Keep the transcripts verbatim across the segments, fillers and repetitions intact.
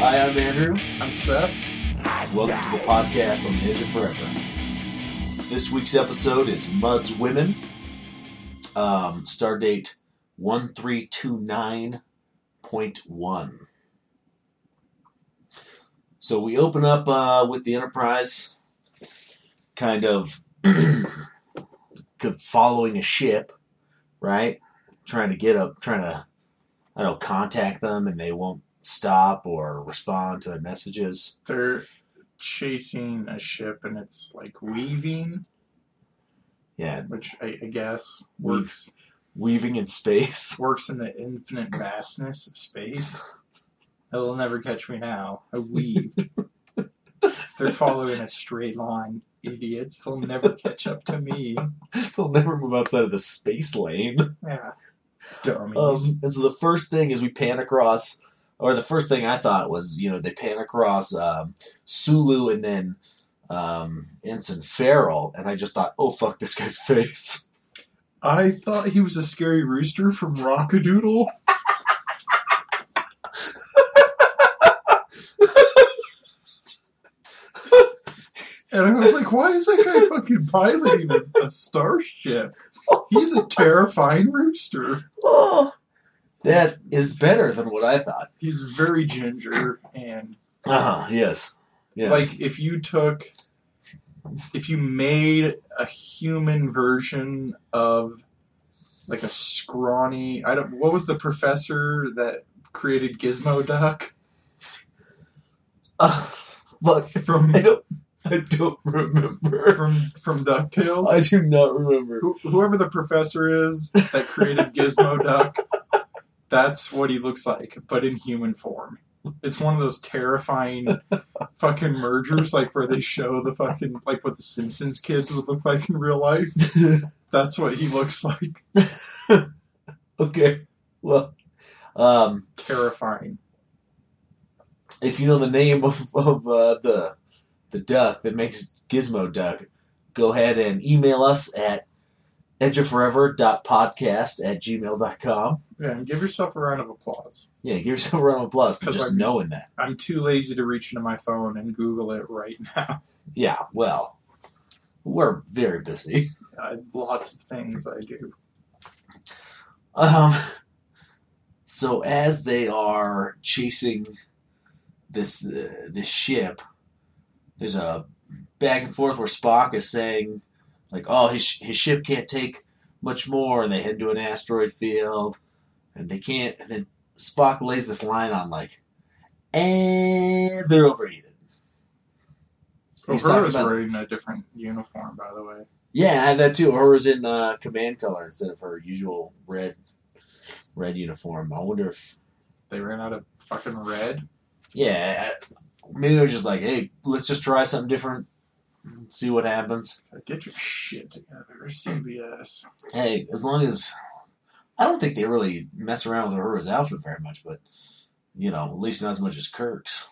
Hi, I'm Andrew. I'm Seth. Welcome to the podcast on the Edge of Forever. This week's episode is Mud's Women. Um, Stardate one three two nine point one. So we open up uh, with the Enterprise kind of following a ship, right? Trying to get up, trying to, I don't know, contact them, and they won't stop or respond to their messages. They're chasing a ship, and it's like weaving. Yeah, which I, I guess works. Weaving in space. Works in the infinite vastness of space. They'll never catch me now. I weaved. They're following a straight line, idiots. They'll never catch up to me. They'll never move outside of the space lane. Yeah. Dummies. Um, and so the first thing is we pan across, or the first thing I thought was, you know, they pan across um, Sulu and then um, Ensign Farrell, and I just thought, oh, fuck this guy's face. I thought he was a scary rooster from Rockadoodle. And I was like, why is that guy fucking piloting a, a starship? He's a terrifying rooster. Oh, that is better than what I thought. He's very ginger and... Uh-huh, yes. Yes. Like, if you took... If you made a human version of, like, a scrawny... I don't... What was the professor that created Gizmo Duck? Uh, look, From... I don't... I don't remember. From from DuckTales? I do not remember. Who, whoever the professor is that created Gizmo Duck, that's what he looks like, but in human form. It's one of those terrifying fucking mergers, like where they show the fucking, like what the Simpsons kids would look like in real life. That's what he looks like. Okay. Well, um... terrifying. If you know the name of, of uh, the... the duck that makes Gizmo Duck, go ahead and email us at edgeofforever.podcast at gmail dot com. Yeah, and give yourself a round of applause. Yeah, give yourself a round of applause for just I'm, knowing that. I'm too lazy to reach into my phone and Google it right now. Yeah, well, we're very busy. I have lots of things I do. Um, so as they are chasing this uh, this ship, there's a back and forth where Spock is saying, like, oh, his his ship can't take much more, and they head to an asteroid field, and they can't, and then Spock lays this line on, like, and they're overheated. He's talking Uhura's about- wearing a different uniform, by the way. Yeah, I had that too. Uhura's in uh, command color instead of her usual red red uniform. I wonder if... They ran out of fucking red. Yeah, maybe they're just like, hey, let's just try something different, see what happens. Get your shit together, C B S. Hey, as long as... I don't think they really mess around with Uhura's outfit very much, but, you know, at least not as much as Kirk's.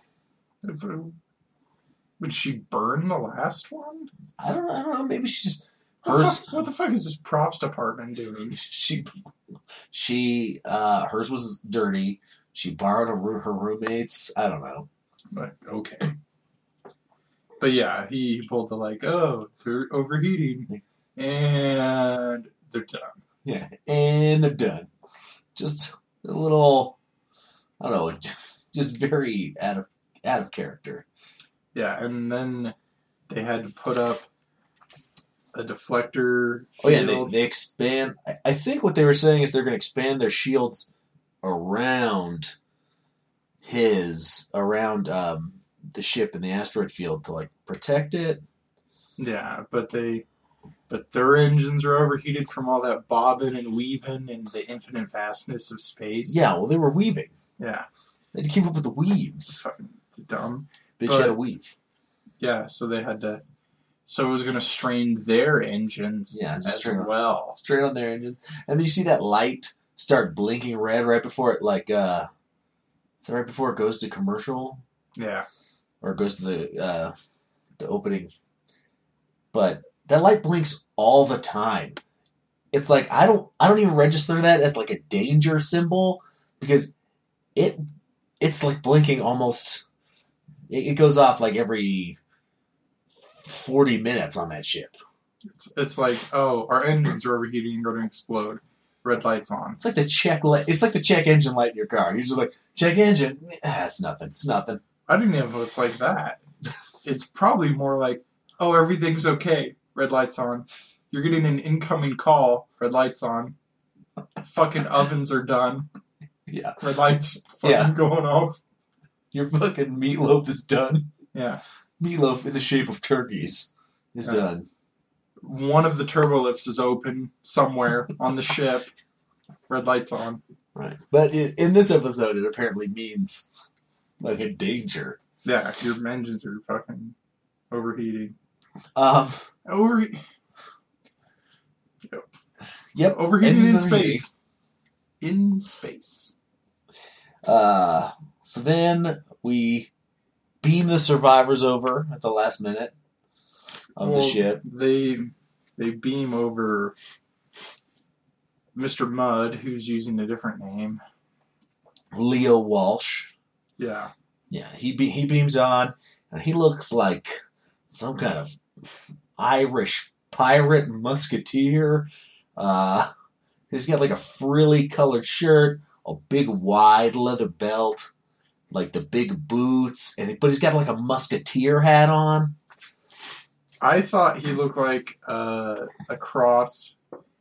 Would she burn the last one? I don't, I don't know, maybe she just... What the, Hers... fuck, what the fuck is this props department doing? She... She... Uh, hers was dirty. She borrowed her, her roommates. I don't know. But, okay. But yeah, he pulled the like, oh, they're overheating. And they're done. Yeah, and they're done. Just a little, I don't know, just very out of out of character. Yeah, and then they had to put up a deflector field. Oh yeah, they, they expand. I, I think what they were saying is they're going to expand their shields around his, around um, the ship in the asteroid field to like protect it. Yeah, but they... But their engines are overheated from all that bobbing and weaving in the infinite vastness of space. Yeah, well, they were weaving. Yeah. They had to keep up with the weaves. Fucking dumb. Bitch But- had a weave. Yeah, so they had to... So it was going to strain their engines Yeah, as just strain well. Straight on their engines. And then you see that light start blinking red right before it, like, uh... So right before it goes to commercial? Yeah. Or it goes to the, uh... the opening. But... that light blinks all the time. It's like, I don't I don't even register that as like a danger symbol because it it's like blinking almost. It, it goes off like every forty minutes on that ship. It's it's like, oh, our engines are overheating and going to explode. Red lights on. It's like the check light. It's like the check engine light in your car. You're just like, check engine. Ah, it's nothing. It's nothing. I don't even know if it's like that. It's probably more like, oh, everything's okay. Red lights on. You're getting an incoming call. Red lights on. Fucking ovens are done. Yeah. Red lights fucking Yeah. going off. Your fucking meatloaf is done. Yeah. Meatloaf in the shape of turkeys is Yeah. done. One of the turbo lifts is open somewhere on the ship. Red lights on. Right. But it, in this episode, it apparently means like a danger. Yeah, your engines are fucking overheating. Um. Over. Yep. Overheating in engines overheating. space. In space. Uh. So then we beam the survivors over at the last minute of Well, the ship. They they beam over Mister Mudd, who's using a different name. Leo Walsh. Yeah. Yeah, he be- he beams on, and he looks like some kind of Irish pirate musketeer. Uh, he's got like a frilly colored shirt, a big wide leather belt, like the big boots, and but he's got like a musketeer hat on. I thought he looked like uh, a cross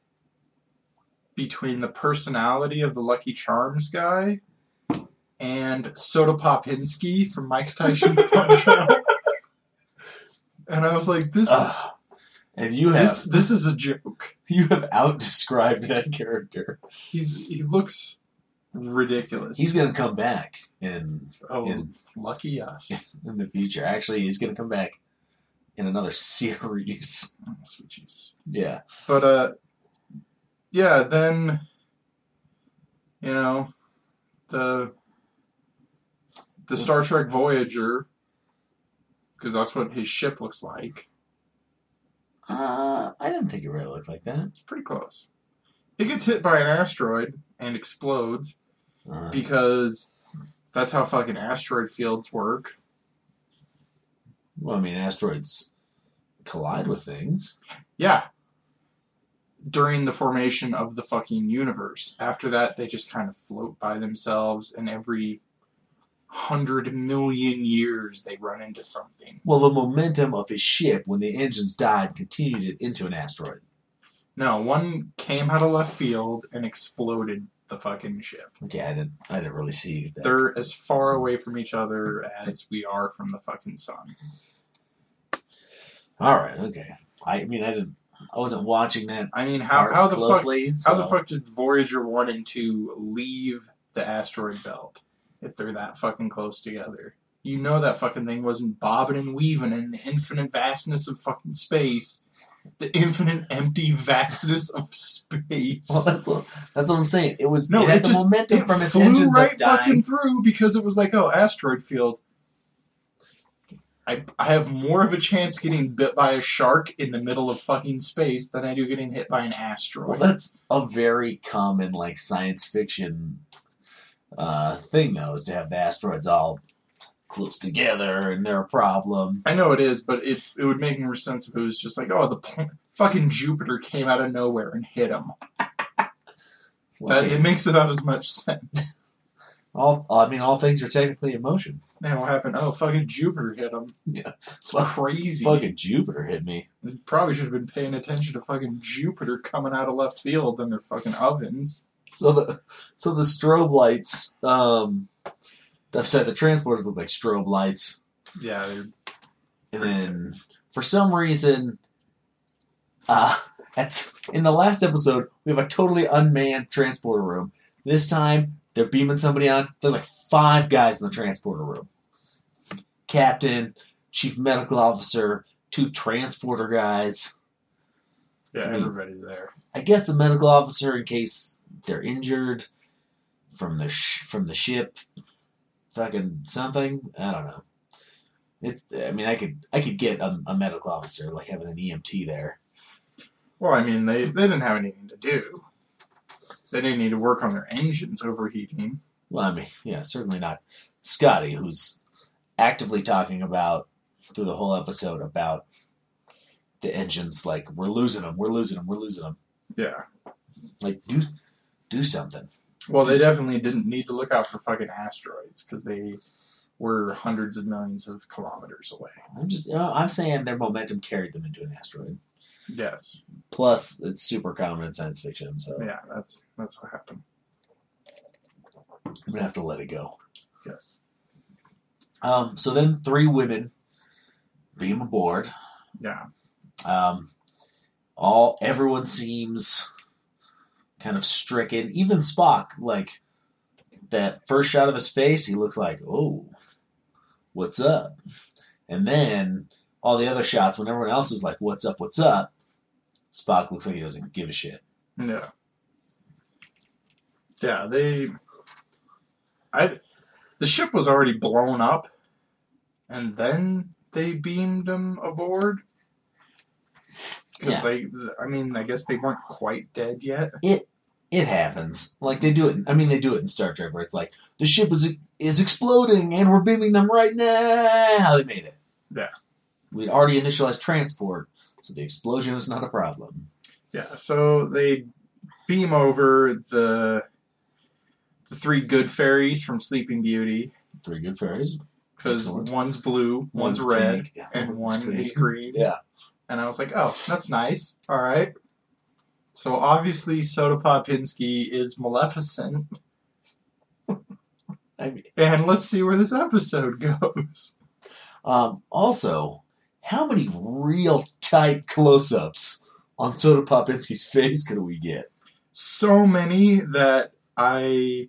between the personality of the Lucky Charms guy and Soda Popinski from Mike Tyson's Punch Out. And I was like, this is Ugh. And you have this, this is a joke. you have out described that character. He's he looks ridiculous. He's gonna come back in oh, in lucky us. in the future. Actually, he's gonna come back in another series. Oh, sweet Jesus. Yeah. But uh, yeah. Then you know the the Star Trek Voyager, because that's what his ship looks like. Uh, I didn't think it really looked like that. It's pretty close. It gets hit by an asteroid and explodes Uh, because that's how fucking asteroid fields work. well, I mean, asteroids collide with things. Yeah. During the formation of the fucking universe. After that, they just kind of float by themselves, and every hundred million years they run into something. Well, the momentum of his ship when the engines died continued it into an asteroid. No, one came out of left field and exploded the fucking ship. Okay, I didn't. I didn't really see that. They're as far away from each other as we are from the fucking sun. All right. Okay. I mean, I didn't. I wasn't watching that I mean, how part how the fuck closely. how the so- fuck did Voyager one and two leave the asteroid belt if they're that fucking close together? You know that fucking thing wasn't bobbing and weaving in the infinite vastness of fucking space. The infinite empty vastness of space. Well, that's what that's what I'm saying. It was No, it had it the just- momentum it from its flew engines right of dying. fucking through because it was like, oh, asteroid field. I, I have more of a chance getting bit by a shark in the middle of fucking space than I do getting hit by an Well, asteroid. that's a very common like science fiction uh, thing, though, is to have the asteroids all close together and they're a problem. I know it is, but it it would make more sense if it was just like, oh, the pl- fucking Jupiter came out of nowhere and hit him. Well, That it makes about as much sense. all I mean, all things are technically in motion. Man, what happened? Oh, fucking Jupiter hit him. Yeah, It's crazy. fucking Jupiter hit me. They probably should have been paying attention to fucking Jupiter coming out of left field in their fucking ovens. So the so the strobe lights, um, I'm sorry, the transporters look like strobe lights, Yeah, they're and then for some reason, uh, at in the last episode we have a totally unmanned transporter room. This time they're beaming somebody on. There's like five guys in the transporter room: captain, chief medical officer, two transporter guys. yeah, I mean- everybody's there. I guess the medical officer in case they're injured from the sh- from the ship, fucking something. I don't know. It. I mean, I could I could get a, a medical officer like having an E M T there. Well, I mean, they, they didn't have anything to do. They didn't need to work on their engines overheating. Well, I mean, yeah, certainly not Scotty, who's actively talking about, through the whole episode, about the engines, like, we're losing them, we're losing them, we're losing them. Yeah. Like, do do something. Well, they definitely didn't need to look out for fucking asteroids, because they were hundreds of millions of kilometers away. I'm just, you know, I'm saying their momentum carried them into an asteroid. Yes. Plus, it's super common in science fiction, so Yeah, that's that's what happened. I'm gonna have to let it go. Yes. Um, so then three women beam aboard. Yeah. Um, all everyone seems kind of stricken. Even Spock, like that first shot of his face, he looks like, oh, what's up? And then all the other shots, when everyone else is like, what's up, what's up? Spock looks like he doesn't give a shit. Yeah. Yeah, they... I, the ship was already blown up, and then they beamed them aboard. Because Yeah. they, I mean, I guess they weren't quite dead yet. It it happens. Like they do it. I mean, they do it in Star Trek, where it's like the ship is is exploding, and we're beaming them right now. How they made it? Yeah. We'd already initialized transport, so the explosion is not a problem. Yeah, so they beam over the the three good fairies from Sleeping Beauty. Three good fairies. Because Excellent. one's blue, one's, One's red, pink, and one's one is green. green. Yeah. And I was like, oh, that's nice. All right. So obviously Soda Popinski is Maleficent. I mean, And let's see where this episode goes. um, also, how many real tight close-ups on Soda Popinski's face could we get? So many that I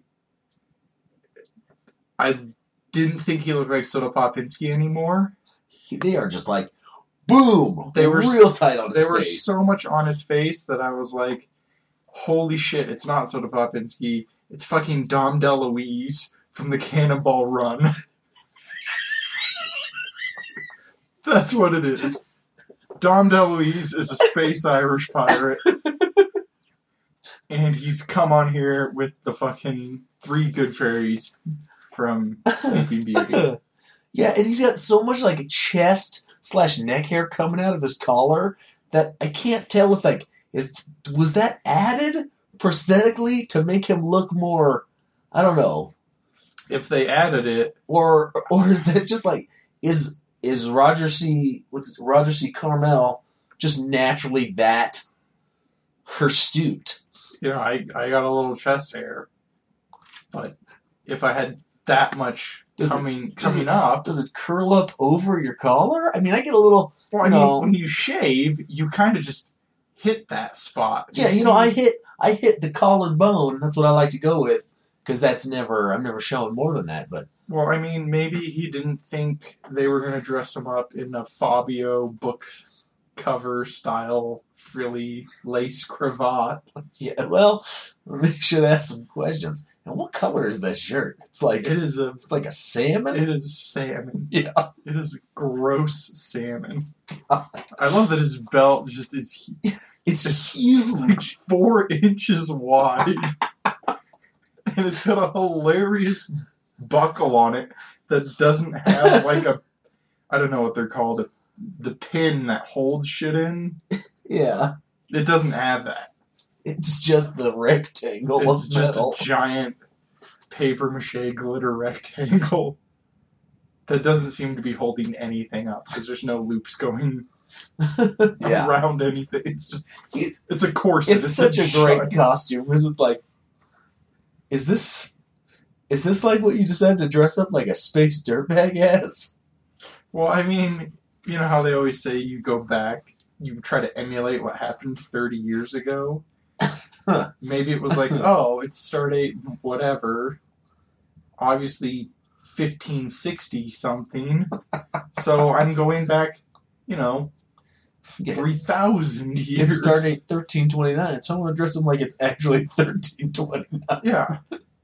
I didn't think he looked like Soda Popinski anymore. They are just like, boom! They were real s- tight on his There face. was so much on his face that I was like, holy shit, it's not Soda Popinski. It's fucking Dom DeLuise from the Cannonball Run. That's what it is. Dom DeLuise is a space Irish pirate. And he's come on here with the fucking three good fairies from Sleeping Beauty. Yeah, and he's got so much like chest slash neck hair coming out of his collar that I can't tell if like is was that added prosthetically to make him look more, I don't know, If they added it, or or is that just like is is Roger C. what's it, Roger C. Carmel just naturally that hirsute? you know, I, I got a little chest hair. But if I had that much Does it- coming does coming it- up, Does it curl up over your collar? I mean, I get a little. well, I you mean, know, when you shave, you kind of just hit that spot. Yeah, you know, I hit I hit the collared bone. That's what I like to go with because that's never I've never shown more than that. But Well, I mean, maybe he didn't think they were going to dress him up in a Fabio book cover style frilly lace cravat. yeah, well, we should ask some questions. And what color is that shirt? It's like It is a it's like a salmon. it is salmon. Yeah, It is a gross salmon. I love that his belt just is hu- it's it's huge. like four inches wide, and it's got a hilarious buckle on it that doesn't have like a I don't know what they're called the pin that holds shit in. Yeah, It doesn't have that. it's just the rectangle It's of just metal. a giant paper mache glitter rectangle that doesn't seem to be holding anything up because there's no loops going Yeah, around anything. It's just it's it's a corset. it's such a great giant- costume. Is it like? Is this? Is this like what you decided to dress up like a space dirtbag as? Well, I mean, you know how they always say you go back, you try to emulate what happened thirty years ago. Huh. Maybe it was like, oh, it's Stardate, whatever. Obviously, fifteen sixty something. So I'm going back, you know, Yeah. three thousand years. It's starting at thirteen twenty-nine, so I'm going to dress him like it's actually thirteen twenty-nine. Yeah.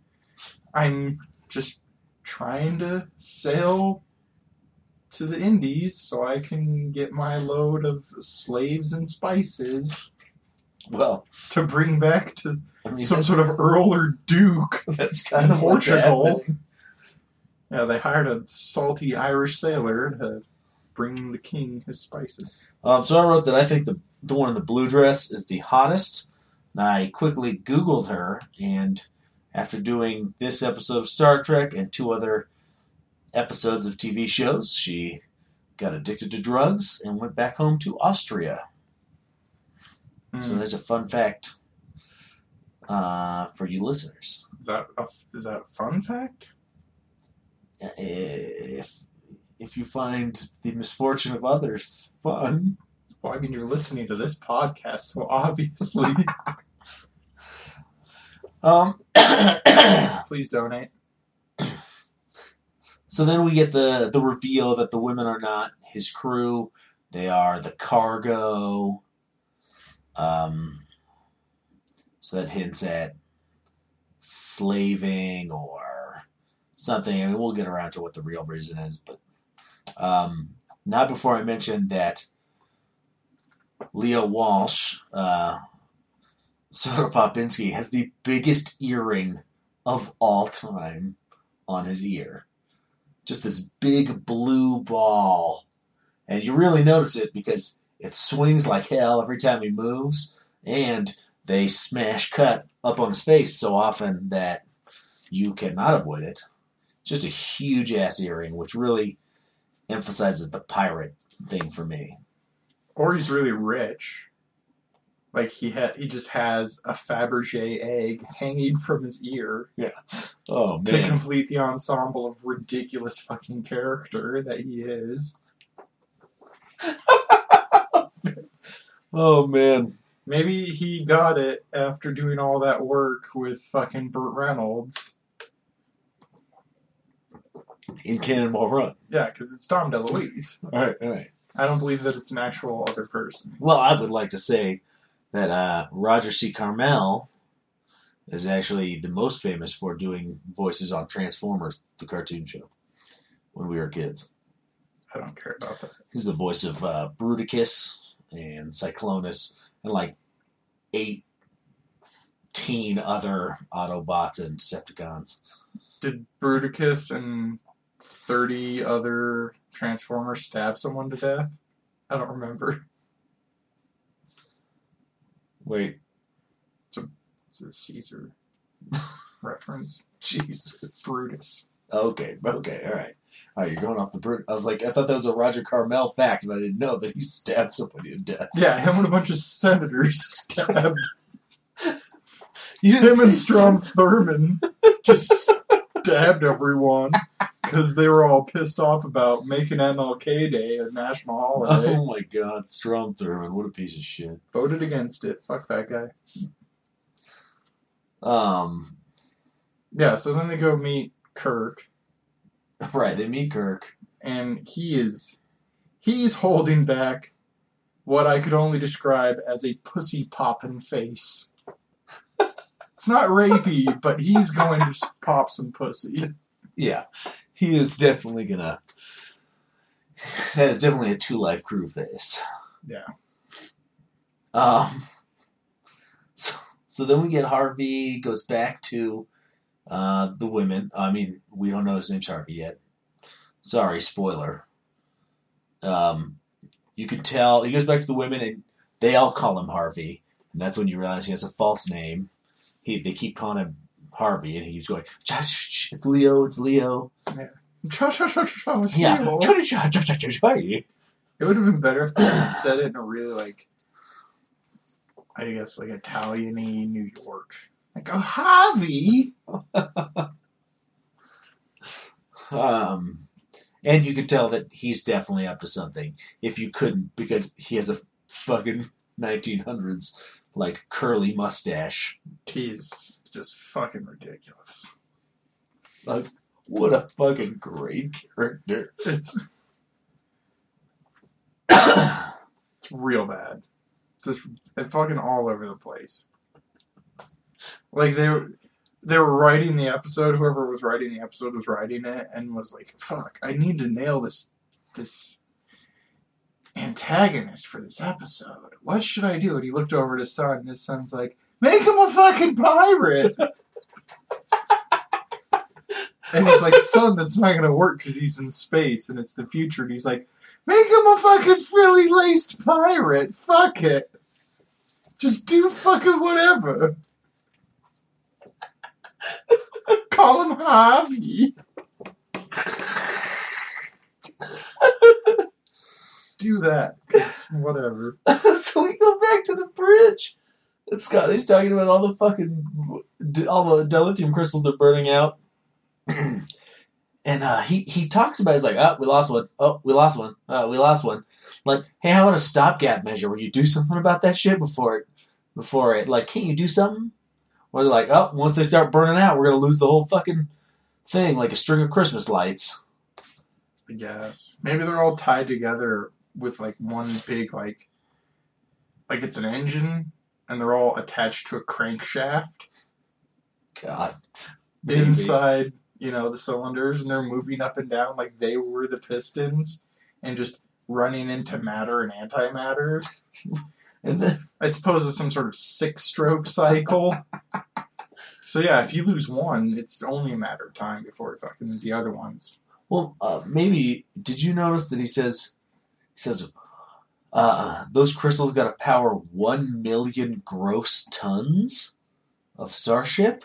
I'm just trying to sail to the Indies so I can get my load of slaves and spices Well, to bring back to I mean, some that's, sort of Earl or Duke. that's kind of what's Portugal. happening. Yeah, they hired a salty Irish sailor to bring the king his spices. Um, so I wrote that I think the the one in the blue dress is the hottest. And I quickly Googled her, and after doing this episode of Star Trek and two other episodes of T V shows, she got addicted to drugs and went back home to Austria. Mm. So there's a fun fact uh, for you listeners. Is that a, is that a fun fact? If if you find the misfortune of others fun. Well, I mean, you're listening to this podcast, so obviously. um. Please donate. So then we get the, the reveal that the women are not his crew. They are the cargo. Um, so that hints at slaving or something. I mean, we'll get around to what the real reason is, but um, not before I mention that Leo Walsh, uh, Soda Popinski, has the biggest earring of all time on his ear. Just this big blue ball. And you really notice it because it swings like hell every time he moves, and they smash cut up on his face so often that you cannot avoid it. Just a huge ass earring, which really emphasizes the pirate thing for me. Or he's really rich. Like he ha- he just has a Fabergé egg hanging from his ear. Yeah. Oh, man. To complete the ensemble of ridiculous fucking character that he is. Oh, man. Maybe he got it after doing all that work with fucking Burt Reynolds. In Cannonball Run. Yeah, because it's Tom DeLuise. All right, all right. I don't believe that it's an actual other person. Well, I would like to say that uh, Roger C. Carmel is actually the most famous for doing voices on Transformers, the cartoon show, when we were kids. I don't care about that. He's the voice of uh, Bruticus and Cyclonus and like eighteen other Autobots and Decepticons. Did Bruticus and thirty other Transformers stab someone to death? I don't remember. Wait. It's a, it's a Caesar reference. Jesus. Brutus. Okay, okay, all right. All right, you're going off the Brut. I was like, I thought that was a Roger Carmel fact, but I didn't know that he stabbed somebody to death. Yeah, him and a bunch of senators stabbed. You didn't Him and say Strom Thurmond just stabbed everyone because they were all pissed off about making M L K Day a national holiday. Oh my God, Strom Thurmond, what a piece of shit. Voted against it. Fuck that guy. Um, Yeah, so then they go meet Kirk, right, they meet Kirk. and he is he's holding back what I could only describe as a pussy poppin' face. It's not rapey, but he's going to pop some pussy. Yeah, he is definitely gonna. That is definitely a Two Life Crew face. Yeah. Um. So, so then we get Harvey goes back to uh, the women. I mean, we don't know his name's Harvey yet. Sorry, spoiler. Um, you can tell he goes back to the women, and they all call him Harvey, and that's when you realize he has a false name. He they keep calling him Harvey, and he's going, "It's Leo, it's Leo." Yeah. Cha cha cha cha cha. Yeah. Leo. It It would have been better if they said it in a really, like, I guess, like, Italian-y New York. Like, oh, Harvey! Um, and you could tell that he's definitely up to something. If you couldn't, because he has a fucking nineteen hundreds, like, curly mustache. He's just fucking ridiculous. Like, what a fucking great character. It's... it's real bad. It's just it's fucking all over the place. Like, they were... They were writing the episode, whoever was writing the episode was writing it, and was like, fuck, I need to nail this this antagonist for this episode. What should I do? And he looked over at his son, and his son's like, make him a fucking pirate! And he's like, son, that's not going to work because he's in space and it's the future. And he's like, make him a fucking frilly-laced pirate. Fuck it. Just do fucking whatever. Call him Harvey. Do that. Whatever. So we go back to the bridge. And Scotty's talking about all the fucking, all the dilithium crystals they're burning out. And uh, he, he talks about it like, oh, we lost one. Oh, we lost one. Oh, we lost one. Like, hey, how about a stopgap measure where you do something about that shit before it, before it, like, can't you do something? Or they're like, oh, once they start burning out, we're going to lose the whole fucking thing, like a string of Christmas lights. I guess. Maybe they're all tied together with, like, one big, like, like it's an engine, and they're all attached to a crankshaft. God. Maybe. Inside, you know, the cylinders, and they're moving up and down like they were the pistons, and just running into matter and antimatter. And then, I suppose it's some sort of six-stroke cycle. So yeah, if you lose one, it's only a matter of time before fucking the other ones. Well, uh, maybe, did you notice that he says, he says, uh, those crystals got to power one million gross tons of Starship?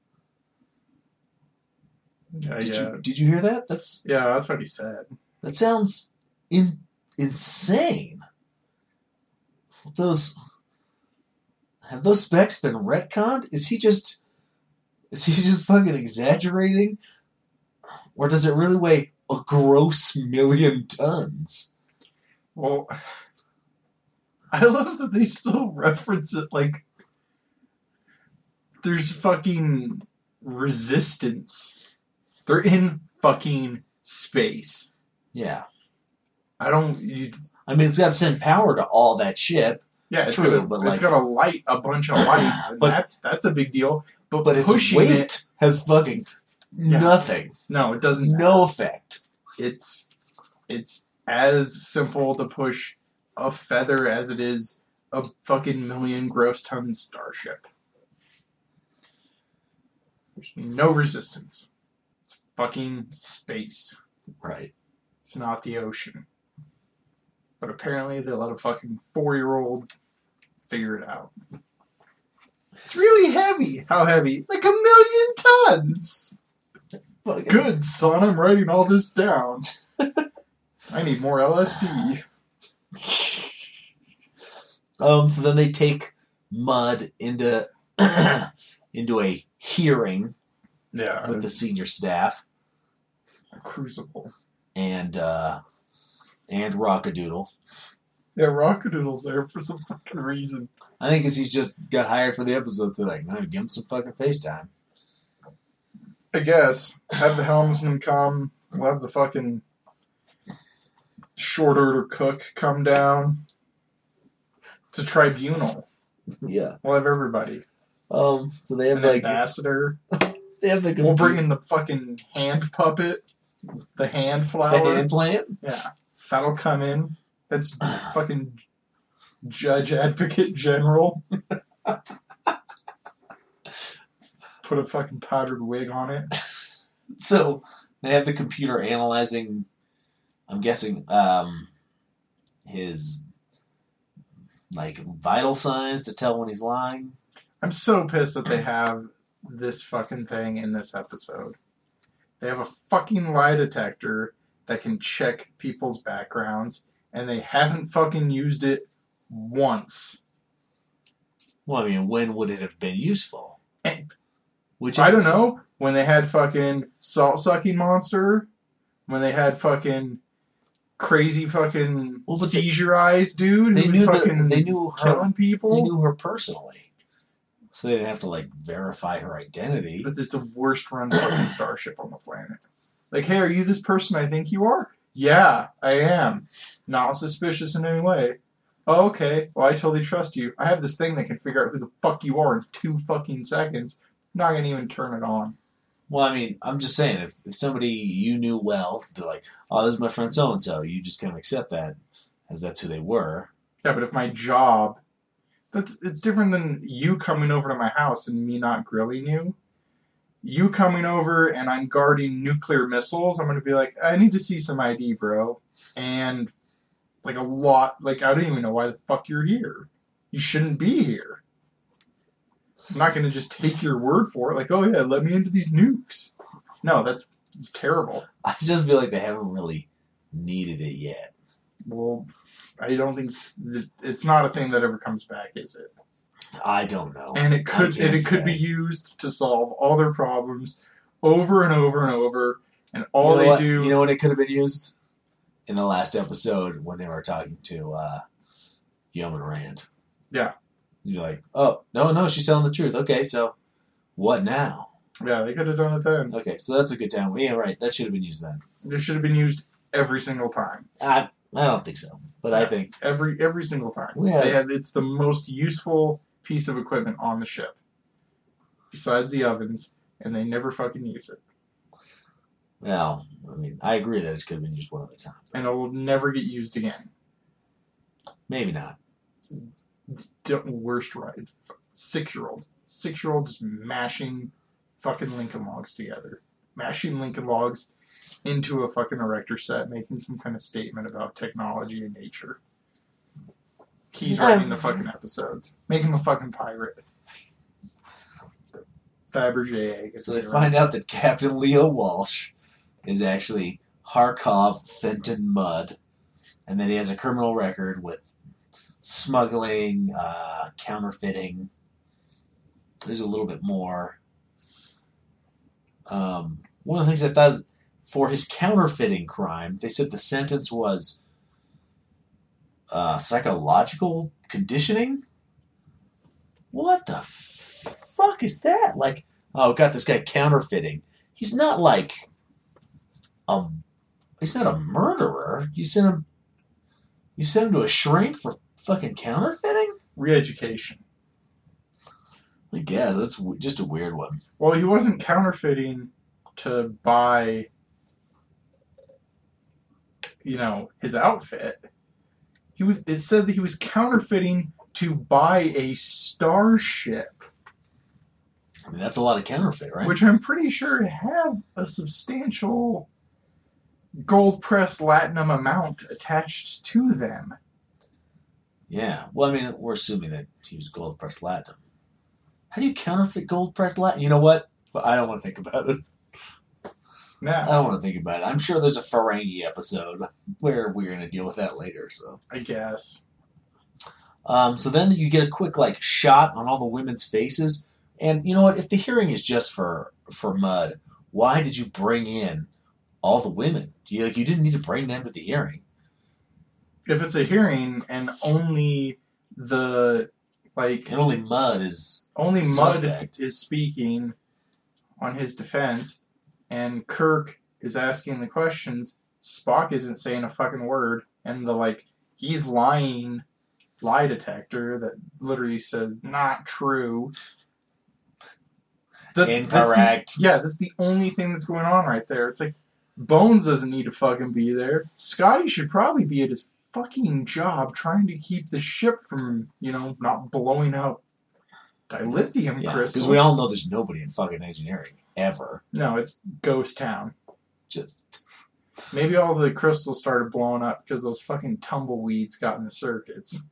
Yeah, did yeah. you did you hear that? That's yeah, that's what he said. That sounds in, insane. Those have those specs been retconned? Is he just is he just fucking exaggerating? Or does it really weigh a gross million tons? Well, I love that they still reference it like there's fucking resistance. They're in fucking space. Yeah. I don't... You, I mean, it's got to send power to all that ship. Yeah, it's True, gonna, but it's like, gonna light a bunch of lights, and but, that's that's a big deal. But, but its pushing weight it, has fucking yeah. nothing. No, it doesn't. No effect. It's it's as simple to push a feather as it is a fucking million gross ton starship. There's no resistance. It's fucking space. Right. It's not the ocean. But apparently they let a fucking four-year-old figure it out. It's really heavy. How heavy? Like a million tons! Fucking Good, son. I'm writing all this down. I need more L S D. Um, so then they take Mud into into a hearing Yeah. with the senior staff A crucible. and uh, and Rockadoodle. Yeah, Rockadoodle's there for some fucking reason. I think because he's just got hired for the episode. So like, no, give him some fucking FaceTime. I guess. Have the helmsman come. We'll have the fucking short order cook come down. It's a tribunal. Yeah. We'll have everybody. Um. So they have An like ambassador. they have the We'll bring in the fucking hand puppet. The hand flower. the hand plant. Yeah. That'll come in. That's fucking Judge Advocate General. Put a fucking powdered wig on it. So they have the computer analyzing, I'm guessing, um, his like vital signs to tell when he's lying. I'm so pissed that they have this fucking thing in this episode. They have a fucking lie detector that can check people's backgrounds, and they haven't fucking used it once. Well, I mean, when would it have been useful? Which I don't episode? know. When they had fucking Salt Sucking Monster, when they had fucking crazy fucking Well, but seizure they, eyes dude they who was knew fucking the, they knew her, killing people. They knew her personally, so they didn't have to like verify her identity. That is the worst run fucking starship on the planet. Like, hey, are you this person I think you are? Yeah, I am. Not suspicious in any way. Oh, okay. Well, I totally trust you. I have this thing that can figure out who the fuck you are in two fucking seconds. I'm not gonna even turn it on. Well, I mean, I'm just saying, if, if somebody you knew well, be like, oh, this is my friend so-and-so, you just kind of accept that as that's who they were. Yeah, but if my job... That's it's different than you coming over to my house and me not grilling you. you coming over and I'm guarding nuclear missiles, I'm going to be like, I need to see some I D, bro. And, like, a lot, like, I don't even know why the fuck you're here. You shouldn't be here. I'm not going to just take your word for it, like, oh yeah, let me into these nukes. No, that's it's terrible. I just feel like they haven't really needed it yet. Well, I don't think that it's not a thing that ever comes back, is it? I don't know. And it could and it say. could be used to solve all their problems over and over and over. And all you know they what? do, You know when it could have been used? In the last episode when they were talking to uh, Yeoman Rand. Yeah. You're like, oh, no, no, she's telling the truth. Okay, so what now? Yeah, they could have done it then. Okay, so that's a good time. Yeah, right. That should have been used then. It should have been used every single time. I, I don't think so, but yeah, I think every every single time. Yeah. They had it's the most useful piece of equipment on the ship, besides the ovens, and they never fucking use it. Well, I mean, I agree that it could have been used one other time, and it will never get used again. Maybe not. It's the worst right. Six year old, six year old just mashing fucking Lincoln Logs together, mashing Lincoln Logs into a fucking erector set, making some kind of statement about technology and nature. He's Yeah. writing the fucking episodes. Make him a fucking pirate. Fabergé egg. So they find out that Captain Leo Walsh is actually Harkov Fenton Mudd, and that he has a criminal record with smuggling, uh, counterfeiting. There's a little bit more. Um, one of the things I thought is, for his counterfeiting crime, they said the sentence was uh, psychological conditioning? What the fuck is that? Like, oh, got this guy counterfeiting. He's not like, um, he's not a murderer. You sent him, you sent him to a shrink for fucking counterfeiting? Re-education. I guess that's w- just a weird one. Well, he wasn't counterfeiting to buy, you know, his outfit. He was. It said that he was counterfeiting to buy a starship. I mean, that's a lot of counterfeit, right? Which I'm pretty sure have a substantial gold press latinum amount attached to them. Yeah. Well, I mean, we're assuming that he was gold pressed platinum. How do you counterfeit gold pressed platinum? You know what? But I don't want to think about it. No. I don't want to think about it. I'm sure there's a Ferengi episode where we're going to deal with that later. So I guess. Um, so then you get a quick like shot on all the women's faces. And you know what? If the hearing is just for for Mudd, why did you bring in all the women? You like you didn't need to bring them to the hearing. If it's a hearing and only the like And only Mudd is only suspect. Mudd is speaking on his defense, and Kirk is asking the questions, Spock isn't saying a fucking word, and the like he's lying lie detector that literally says not true. That's, Incorrect. That's the, yeah, that's the only thing that's going on right there. It's like Bones doesn't need to fucking be there. Scotty should probably be at his fucking job trying to keep the ship from, you know, not blowing up dilithium Yeah, crystals. because we all know there's nobody in fucking engineering ever. No, it's Ghost Town. Just Maybe all the crystals started blowing up because those fucking tumbleweeds got in the circuits.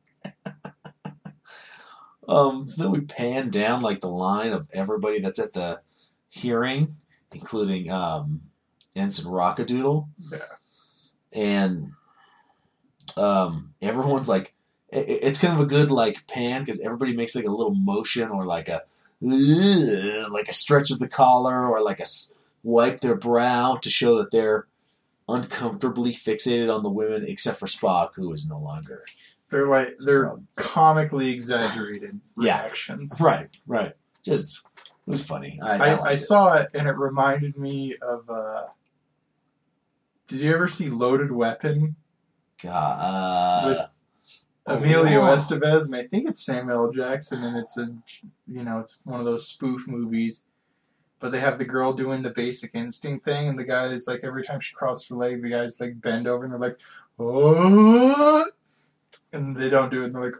um. So then we pan down like the line of everybody that's at the hearing, including um, Ensign Rockadoodle. Yeah. And um, everyone's like, it, it's kind of a good like pan because everybody makes like a little motion or like a like a stretch of the collar or like a wipe their brow to show that they're uncomfortably fixated on the women, except for Spock, who is no longer. They're like they're comically exaggerated Yeah. reactions. Right, right. Just it was funny. I, I, I, liked I it. saw it and it reminded me of. Uh, did you ever see Loaded Weapon? God, uh, With Emilio oh. Estevez, and I think it's Samuel L. Jackson, and it's a, you know, it's one of those spoof movies. But they have the girl doing the Basic Instinct thing, and the guy is like, every time she crosses her leg, the guys like bend over and they're like, oh, and they don't do it, and they're like,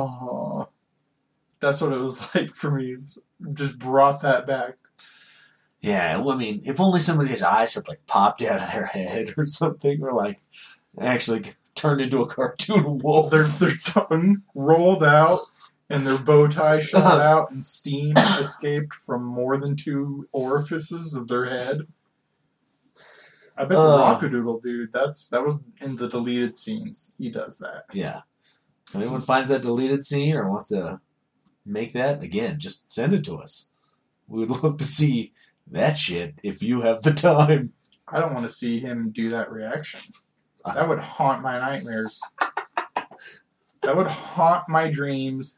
oh. That's what it was like for me. Just brought that back. Yeah, well, I mean, if only somebody's eyes had like popped out of their head or something, or like actually turned into a cartoon wolf. Their their tongue rolled out and their bow tie shot out and steam escaped from more than two orifices of their head. I bet the Uh, Rockadoodle dude, that's that was in the deleted scenes. He does that. Yeah. If anyone finds that deleted scene or wants to make that, again, just send it to us. We would love to see that shit if you have the time. I don't want to see him do that reaction. That would haunt my nightmares. That would haunt my dreams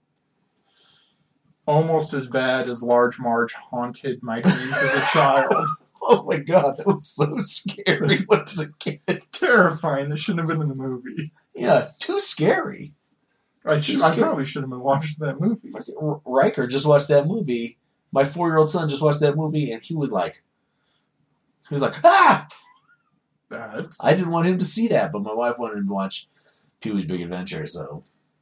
almost as bad as Large Marge haunted my dreams as a child. Oh my god, that was so scary when I was a kid. Terrifying. That shouldn't have been in the movie. Yeah, too scary. I, sh- I probably should have been watching that movie. Fucking R- Riker just watched that movie. My four-year-old son just watched that movie, and he was like, he was like, ah! That. I didn't want him to see that, but my wife wanted him to watch Pee-wee's Big Adventure, so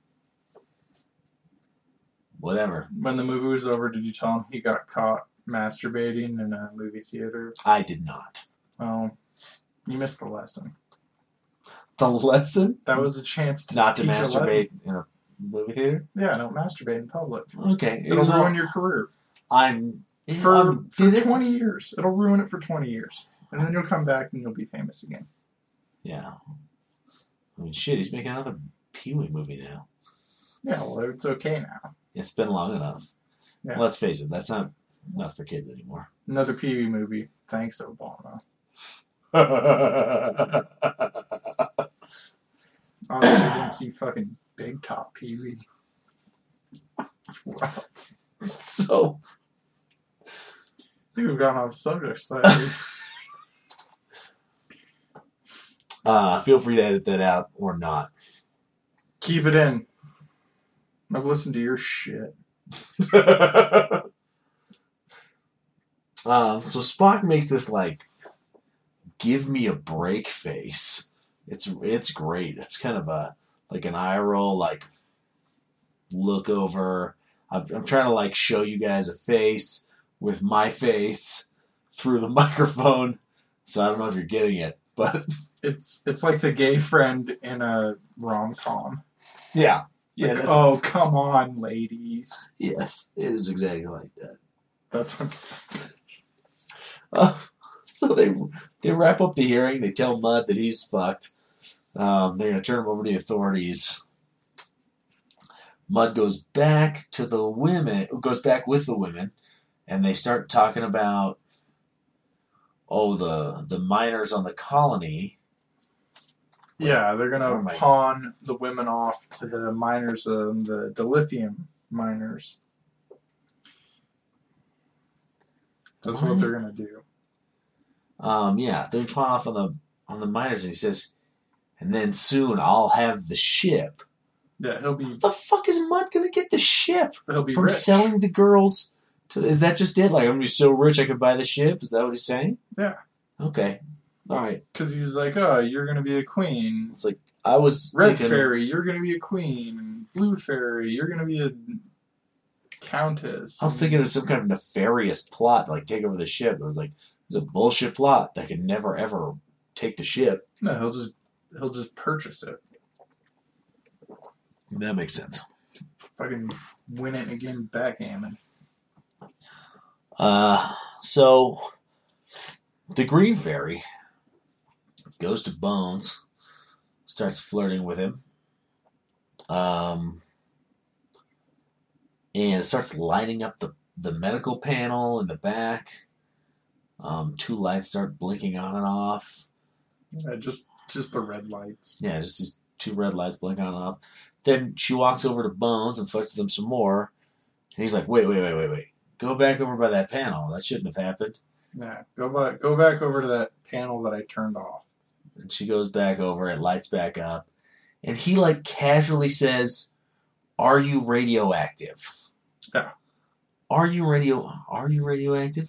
whatever. When the movie was over, did you tell him he got caught masturbating in a movie theater? I did not. Oh, you missed the lesson. The lesson? That was a chance to Not to teach a lesson. masturbate in a movie theater? Yeah, don't masturbate in public. Okay. It'll you know, ruin your career. I'm... For, I'm- for did it? twenty years. It'll ruin it for twenty years. And then you'll come back and you'll be famous again. Yeah. I mean, shit, he's making another Pee-wee movie now. Yeah, well, it's okay now. It's been long enough. Yeah. Let's face it, that's not not for kids anymore. Another Pee Wee movie. Thanks, Obama. Oh, I didn't see fucking Big Top Pee Wee. Wow. So, I think we've gone off subject slightly. uh, feel free to edit that out or not. Keep it in. I've listened to your shit. Um, so Spock makes this like, give me a break face. It's it's great. It's kind of a like an eye roll, like look over. I'm, I'm trying to like show you guys a face with my face through the microphone. So I don't know if you're getting it, but It's it's like the gay friend in a rom-com. yeah, yeah. Like, That's, oh, come on, ladies. yes, it is exactly like that. That's what it's... Uh, so they they wrap up the hearing. They tell Mudd that he's fucked. Um, they're going to turn him over to the authorities. Mudd goes back to the women, goes back with the women, and they start talking about, oh, the the miners on the colony. Yeah, they're going Oh to my- pawn the women off to the miners, um, the, the lithium miners. That's what What? they're going to do. Um, yeah, they're pawing off on the on the miners, and he says, and then soon I'll have the ship. Yeah, he'll be How the fuck is Mudd going to get the ship? he'll be From rich. selling the girls to, is that just it? Like, I'm gonna be so rich I could buy the ship? Is that what he's saying? Yeah. Okay. All right. Because he's like, oh, you're going to be a queen. It's like, I was Red thinking, fairy, you're going to be a queen. And blue fairy, you're going to be a countess. I was thinking of some kind of nefarious plot to like take over the ship. It was like, it's a bullshit plot that could never ever take the ship. No, he'll just he'll just purchase it. That makes sense. Fucking win it again, backgammon. Uh, so the Green Fairy goes to Bones, starts flirting with him, um, and starts lighting up the, the medical panel in the back. Um, two lights start blinking on and off. Yeah, just just the red lights. Yeah, just these two red lights blinking on and off. Then she walks over to Bones and flirts with him some more. And he's like, wait, wait, wait, wait, wait. Go back over by that panel. That shouldn't have happened. Yeah, go back go back over to that panel that I turned off. And she goes back over, it lights back up. And he, like, casually says, are you radioactive? Yeah. Are you radio? Are you radioactive?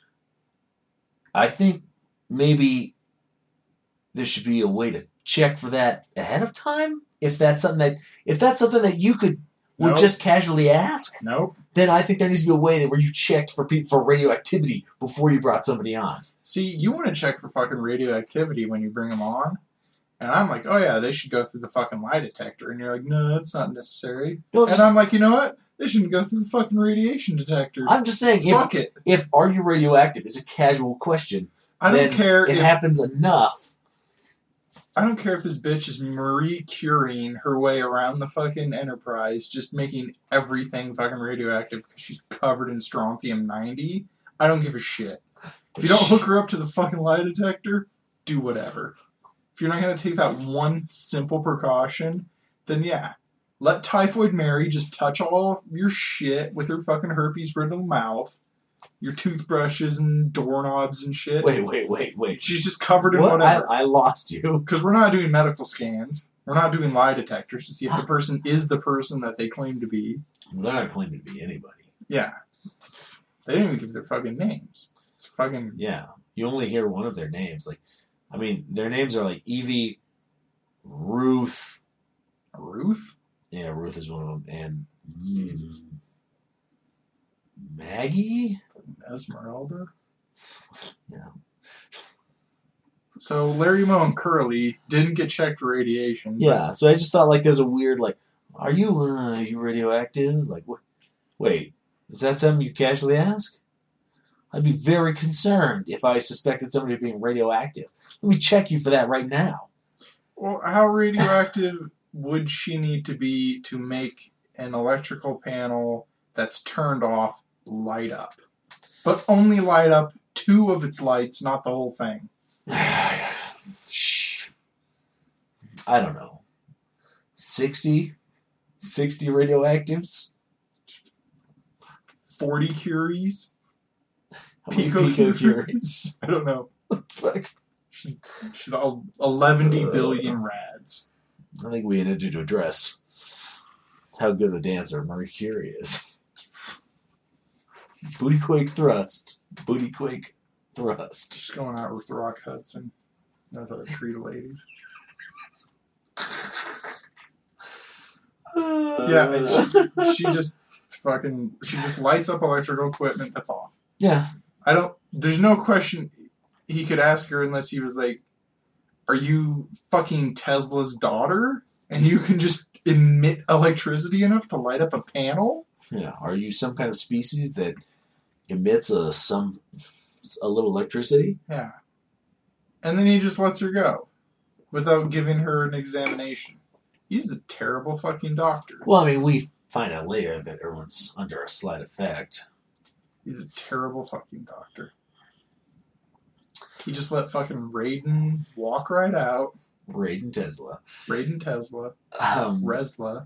I think maybe there should be a way to check for that ahead of time. If that's something that, if that's something that you could would Nope. just casually ask, Nope. then I think there needs to be a way where you checked for pe- for radioactivity before you brought somebody on. See, you want to check for fucking radioactivity when you bring them on. And I'm like, oh yeah, they should go through the fucking lie detector. And you're like, no, that's not necessary. No, And just- I'm like, you know what? They shouldn't go through the fucking radiation detectors. I'm just saying, if, Fuck it. if are you radioactive is a casual question, I then don't care it if happens enough. I don't care if this bitch is Marie Curieing her way around the fucking Enterprise, just making everything fucking radioactive because she's covered in strontium ninety. I don't give a shit. If you don't hook her up to the fucking lie detector, do whatever. If you're not going to take that one simple precaution, then yeah. Let Typhoid Mary just touch all your shit with her fucking herpes-riddled mouth. Your toothbrushes and doorknobs and shit. Wait, wait, wait, wait. She's just covered in What? whatever. I, I lost you. Because we're not doing medical scans. We're not doing lie detectors to see if the person is the person that they claim to be. They're not claiming to be anybody. Yeah. They didn't even give their fucking names. It's fucking... Yeah. You only hear one of their names. Like, I mean, their names are like Evie, Ruth. Ruth? Yeah, Ruth is one of them. And Jesus. Maggie? Esmeralda? Yeah. So Larry Moe and Curly didn't get checked for radiation. but- Yeah, so I just thought, like, there's a weird, like, are you, uh, are you radioactive? Like, what? Wait, is that something you casually ask? I'd be very concerned if I suspected somebody of being radioactive. Let me check you for that right now. Well, how radioactive would she need to be to make an electrical panel that's turned off light up? But only light up two of its lights, not the whole thing. Shh. I don't know. sixty? sixty radioactives? forty Curies? How many Pico Pico Curies? Curies? I don't know. Fuck. Should, should all eleven billion rads. I think we needed to address how good a dancer Marie Curie is. Booty quake thrust. Booty quake thrust. Just going out with Rock Hudson. That's how to treat a lady. Yeah, and she, she just fucking she just lights up electrical equipment that's off. Yeah. I don't. There's no question he could ask her unless he was like, "Are you fucking Tesla's daughter? And you can just emit electricity enough to light up a panel?" Yeah. Are you some kind of species that emits a some a little electricity? Yeah. And then he just lets her go without giving her an examination. He's a terrible fucking doctor. Well, I mean, we find out later that everyone's under a slight effect. He's a terrible fucking doctor. He just let fucking Raiden walk right out. Raiden Tesla. Raiden Tesla. Um, Resla.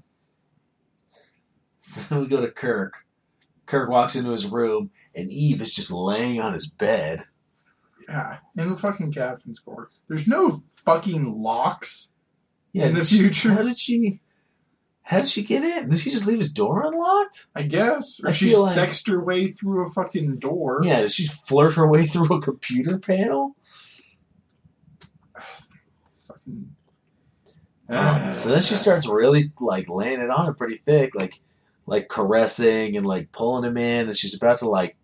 So then we go to Kirk. Kirk walks into his room, and Eve is just laying on his bed. Yeah, in the fucking captain's quarters. There's no fucking locks Yeah, in the did she- future. How did she? How did she get in? Did she just leave his door unlocked? I guess. Or I she feel like- sexed her way through a fucking door. Yeah, did she flirt her way through a computer panel? Fucking... Uh, so then she starts really like laying it on him pretty thick, like like caressing and like pulling him in, and she's about to like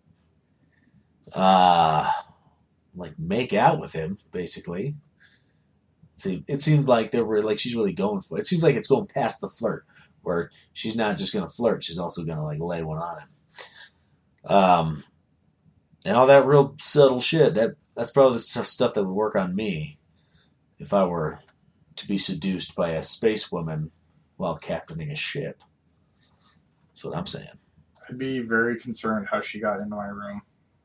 uh like make out with him, basically. See, it seems like they were like she's really going for it. It seems like it's going past the flirt, where she's not just gonna flirt, she's also gonna like lay one on him. Um and all that real subtle shit, that that's probably the stuff that would work on me if I were to be seduced by a space woman while captaining a ship. That's what I'm saying. I'd be very concerned how she got into my room.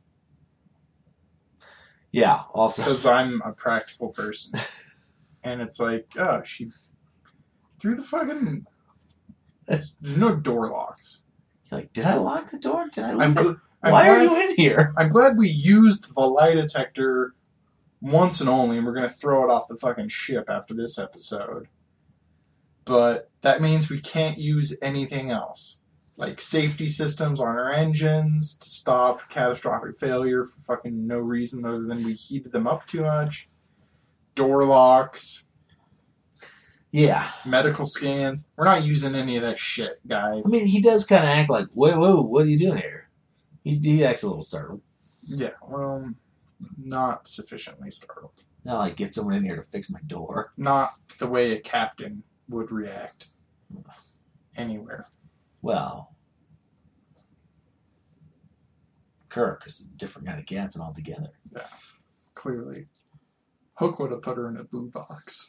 Yeah, also. Because I'm a practical person. And it's like, oh, she through the fucking... There's no door locks. Like, did I lock the door? Did I lock I'm, it? gl- I'm Why glad, are you in here? I'm glad we used the lie detector once and only, and we're going to throw it off the fucking ship after this episode. But that means we can't use anything else. Like safety systems on our engines to stop catastrophic failure for fucking no reason other than we heated them up too much. Door locks. Yeah. Medical scans. We're not using any of that shit, guys. I mean, he does kind of act like, whoa, whoa, what are you doing here? He, he acts a little startled. Yeah, well, not sufficiently startled. Not like, get someone in here to fix my door. Not the way a captain would react anywhere. Well, Kirk is a different kind of captain altogether. Yeah, clearly. Hook would have put her in a boo box.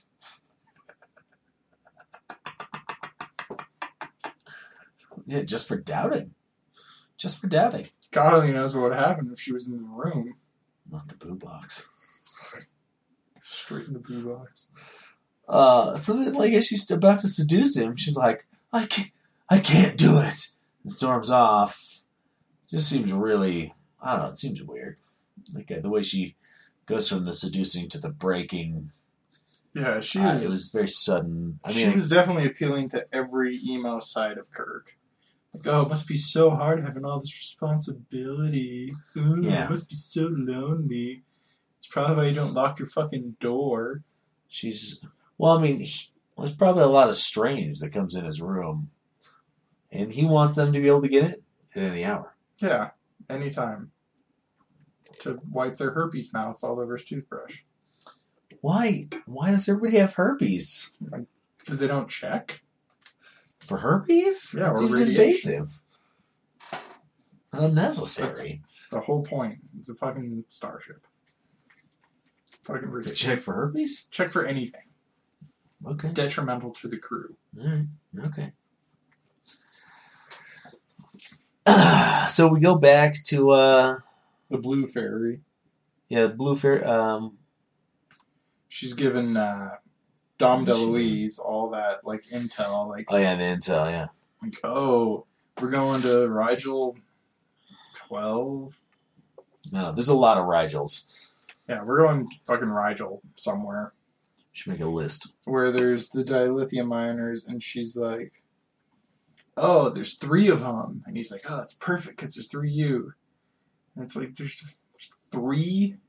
Yeah, just for doubting. Just for doubting. God only knows what would happen if she was in the room. Not the boo box. Straight in the boo box. Uh, so then, like, as she's about to seduce him, she's like, I can't, I can't do it. And storms off. Just seems really, I don't know, it seems weird. Like, uh, the way she goes from the seducing to the breaking. Yeah, she uh, was... It was very sudden. I she mean, was definitely appealing to every emo side of Kirk. Like, oh, it must be so hard having all this responsibility. Ooh, Yeah. It must be so lonely. It's probably why you don't lock your fucking door. she's, well, I mean, he, there's probably a lot of strange that comes in his room. And he wants them to be able to get it at any hour. Yeah, anytime. To wipe their herpes mouths all over his toothbrush. Why? Why does everybody have herpes? Because they don't check. For herpes? Yeah, it or seems radiation. invasive. Unnecessary. The whole point. It's a fucking starship. Fucking To ridiculous. check for herpes? Check for anything Okay. detrimental to the crew. Alright. Okay. So we go back to uh The blue fairy. yeah, Blue Fair um She's given uh, Dom What is she DeLuise all that like intel, like oh yeah, the intel, yeah. like oh, we're going to Rigel twelve. No, there's a lot of Rigels. Yeah, we're going fucking Rigel somewhere Should make a list. where there's the dilithium miners, and she's like, oh, there's three of them, and he's like, oh, that's perfect because there's three you, and it's like there's three,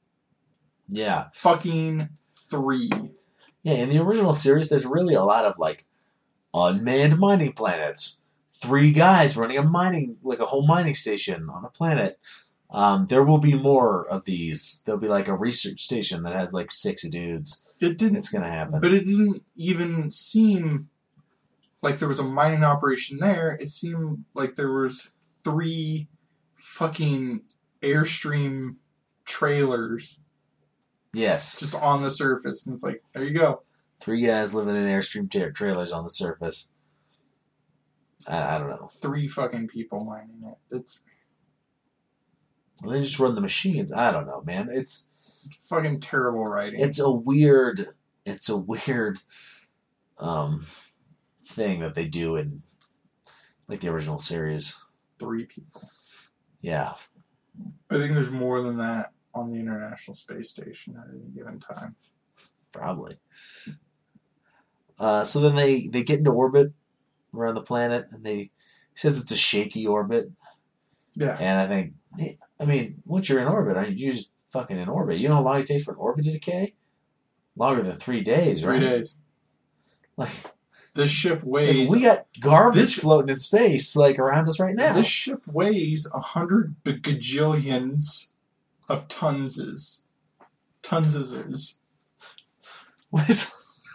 Yeah. fucking three. Yeah, in the original series there's really a lot of like unmanned mining planets. Three guys running a mining like a whole mining station on a planet. Um, there will be more of these. There'll be like a research station that has like six dudes. It didn't, It's gonna happen. but it didn't even seem like there was a mining operation there. It seemed like there was three fucking Airstream trailers Yes. just on the surface, and it's like, there you go. Three guys living in Airstream tra- trailers on the surface. I, I don't know. Three fucking people mining it. It's, Well, they just run the machines. I don't know, man. It's it's fucking terrible writing. it's a weird it's a weird um thing that they do in like the original series. Three people. Yeah. I think there's more than that on the International Space Station at any given time. Probably. Uh, so then they, they get into orbit around the planet, and they he says it's a shaky orbit. Yeah. And I think, hey, I mean, once you're in orbit, aren't you just fucking in orbit? You know how long it takes for an orbit to decay? Longer than three days, Three right? days. Like, This ship like, weighs... we got garbage This- floating in space, like around us right now. This ship weighs a hundred bajillions of tonses. Tonses. What is-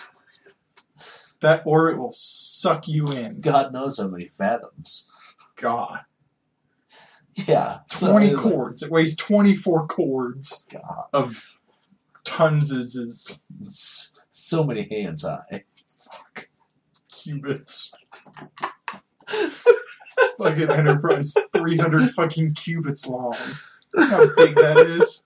That orbit will suck you in. God knows how many fathoms. God. Yeah. So twenty it's like, cords. It weighs twenty-four cords God, of tonses. it's so many hands high. Fuck. Cubits. Fucking Enterprise, three hundred fucking cubits long. That's how big that is.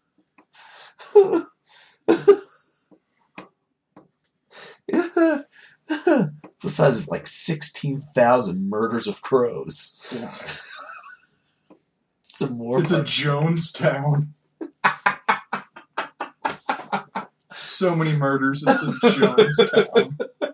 It's the size of like sixteen thousand murders of crows. Yeah. Some more. It's a fun- Jonestown. So many murders at the Jonestown.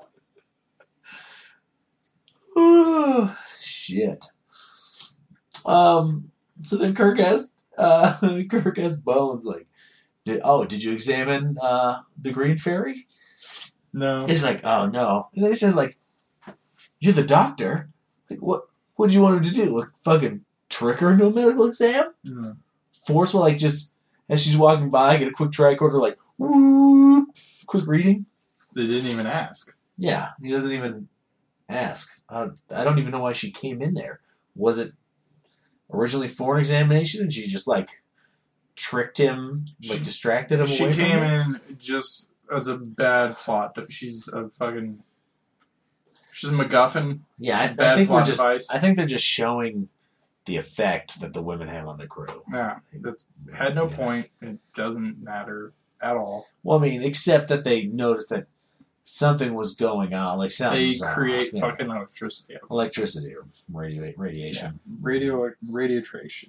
Oh, shit. Um. So then Kirk asked, uh, Kirk asked Bones, like, did, oh, did you examine uh, the Green Fairy? No. He's like, oh no. And then he says like, you're the doctor? Like, what what did you want him to do? Like, fucking trick her into a medical exam? Mm. Force will like just, as she's walking by, get a quick tricorder like, whoop, quick reading. They didn't even ask. Yeah, he doesn't even ask. Uh, I don't even know why she came in there. Was it originally for an examination and she just like tricked him, like She- distracted him She away came from him? in just as a bad plot. She's a fucking. She's a MacGuffin. Yeah, I, I bad think we're plot just. device. I think they're just showing the effect that the women have on the crew. Yeah, that's had no Yeah. point. It doesn't matter at all. Well, I mean, except that they noticed that something was going on, like something. They was off, create you know. fucking electricity. Electricity or radio, radiation. Radio radiation.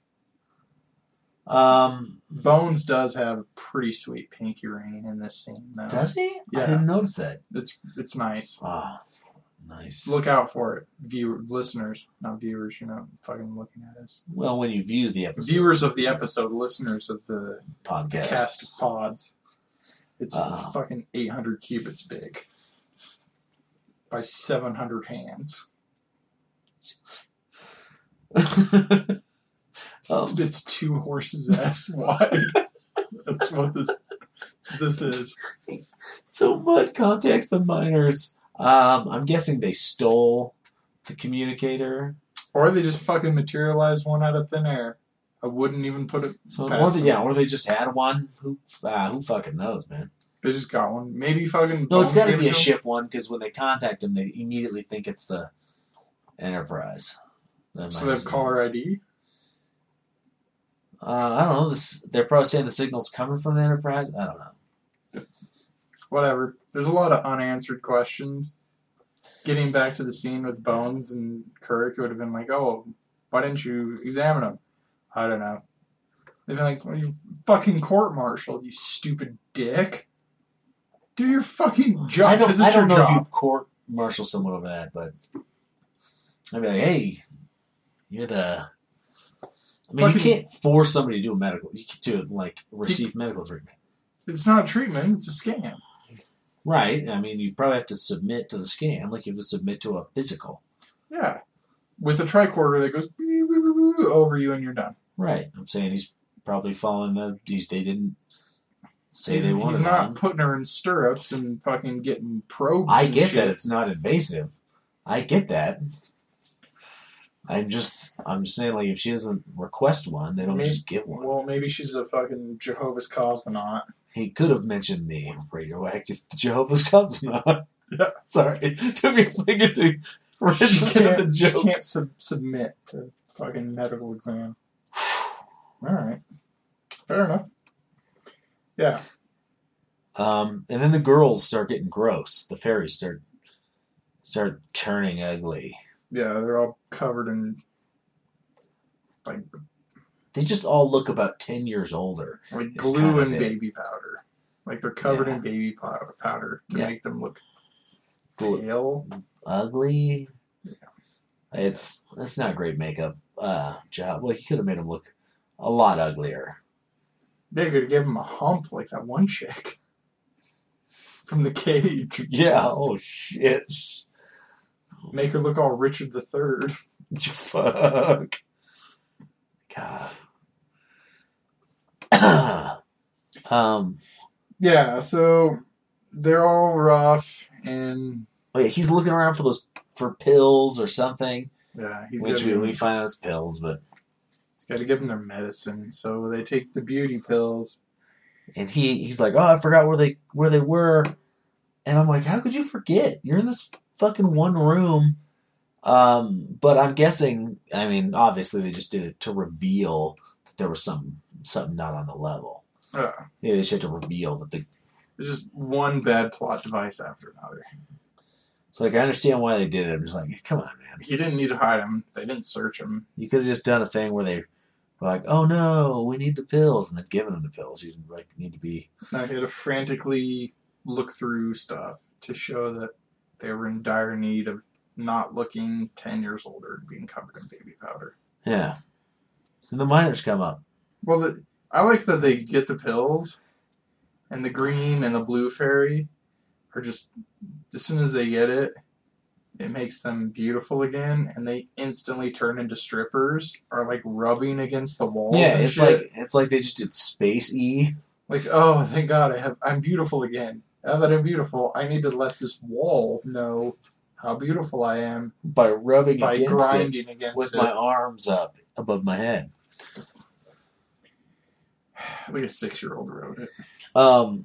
Um, Bones does have a pretty sweet pinky ring in this scene, though. does he? Yeah. I didn't notice that. It's it's nice. Ah, nice. Look out for it, viewer, listeners, not viewers. You're not fucking looking at us. Well, when you view the episode Viewers of the episode, listeners of the podcast, cast of pods. It's Uh. fucking eight hundred cubits big by seven hundred hands. Um. It's two horses' ass wide. That's what this that's what this is. so Mutt contacts the miners. Um, I'm guessing they stole the communicator. Or they just fucking materialized one out of thin air. I wouldn't even put it. So, past or they, them. yeah, or they just had one. Who, uh, who fucking knows, man? They just got one. Maybe fucking. No, it's Bones got to gave be it a to 'em. ship one because when they contact them, they immediately think it's the Enterprise. The So they miners have caller I D. Uh, I don't know. This they're probably saying the signal's coming from the Enterprise. I don't know. Whatever. There's a lot of unanswered questions. Getting back to the scene with Bones and Kirk, it would have been like, oh, why didn't you examine him? I don't know. They'd be like, well, you fucking court-martialed, you stupid dick. Do your fucking job. I don't. This is I your don't know if you job. court martial someone over that, but I'd be like, hey, you're the. I mean, Fucking- you can't force somebody to do a medical to like receive medical treatment, It's not treatment, it's a scam. right? I mean, you probably have to submit to the scan, like you have to submit to a physical, Yeah. With a tricorder that goes beep, beep, beep, beep, over you and you're done. right? I'm saying he's probably following the. These they didn't say He's, they wanted. he's not one. putting her in stirrups and fucking getting probes. I and get shit. that it's not invasive. I get that. I'm just, I'm just saying, like, if she doesn't request one, they don't Maybe- just give one. Well, maybe she's a fucking Jehovah's cosmonaut. He could have mentioned the radioactive Jehovah's Cosmonaut. Yeah. Sorry, it took me a second to She register the can't, she joke. can't sub- submit to fucking medical exam. Alright. Fair enough. Yeah. Um, and then the girls start getting gross. The fairies start start turning ugly. Yeah, they're all covered in like, They just all look about ten years older. like It's glue kinda and big. baby powder. Like they're covered Yeah. in baby powder, powder to Yeah. make them look Gl- pale. ugly. It's that's not great makeup uh, job. Like you could have made them look a lot uglier. They could give them a hump like that one chick from the cage. Yeah. Oh shit. Make her look all Richard the Third. Fuck. God. um. Yeah, so they're all rough and Oh yeah, he's looking around for those for pills or something. yeah, he's Which got we, to we find out it's pills, but give them their medicine. So they take the beauty pills. and he he's like, oh, I forgot where they where they were, and I'm like, how could you forget? You're in this fucking one room. Um, but I'm guessing, I mean, obviously they just did it to reveal that there was some something not on the level. Uh, Yeah, they just had to reveal that the. There's just one bad plot device after another. It's like I understand why they did it. I'm just like, come on, man. He didn't need to hide him. They didn't search him. You could have just done a thing where they were like, oh no, we need the pills, and then given them the pills. You didn't like need to be. No, he had to frantically look through stuff to show that they were in dire need of not looking ten years older and being covered in baby powder. Yeah. So the miners come up. Well, the, I like that they get the pills, and the green and the blue fairy are just, as soon as they get it, it makes them beautiful again, and they instantly turn into strippers, or like rubbing against the walls. Yeah, and it's shit. like it's like they just did Space E. Like, oh, thank God, I have I'm beautiful again. Now that I'm beautiful, I need to let this wall know how beautiful I am By rubbing by against grinding it against with it. my arms up above my head. Like a six-year-old wrote it. Um.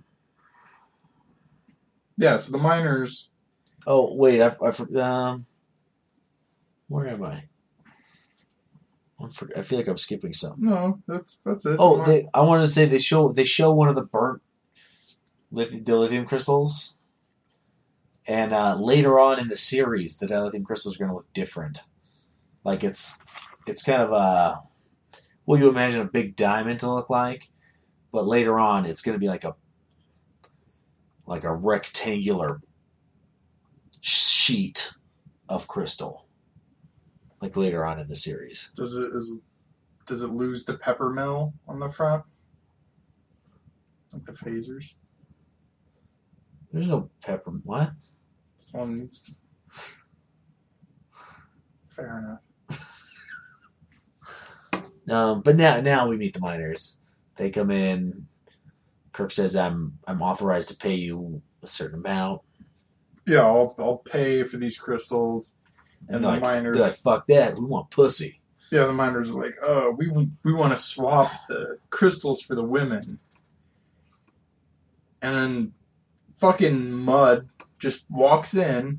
Yeah, so the miners. Oh wait, I, I for- um. Where am I? I'm for, I feel like I'm skipping something. No, that's that's it. Oh, they, I wanted to say they show they show one of the burnt lithium, the lithium crystals, and uh, later on in the series, the dilithium crystals are going to look different. Like it's it's kind of a what you imagine a big diamond to look like, but later on it's going to be like a like a rectangular sheet of crystal. Like later on in the series. Does it is does it lose the pepper mill on the front? Like the phasers? There's no pepper. What? This one needs. Fair enough. Um, but now, now we meet the miners. They come in. Kirk says, "I'm, I'm authorized to pay you a certain amount." Yeah, I'll I'll pay for these crystals. And, and the like, miners, they're like, "Fuck that! We want pussy." Yeah, the miners are like, "Oh, we we want to swap the crystals for the women." And then, fucking Mud just walks in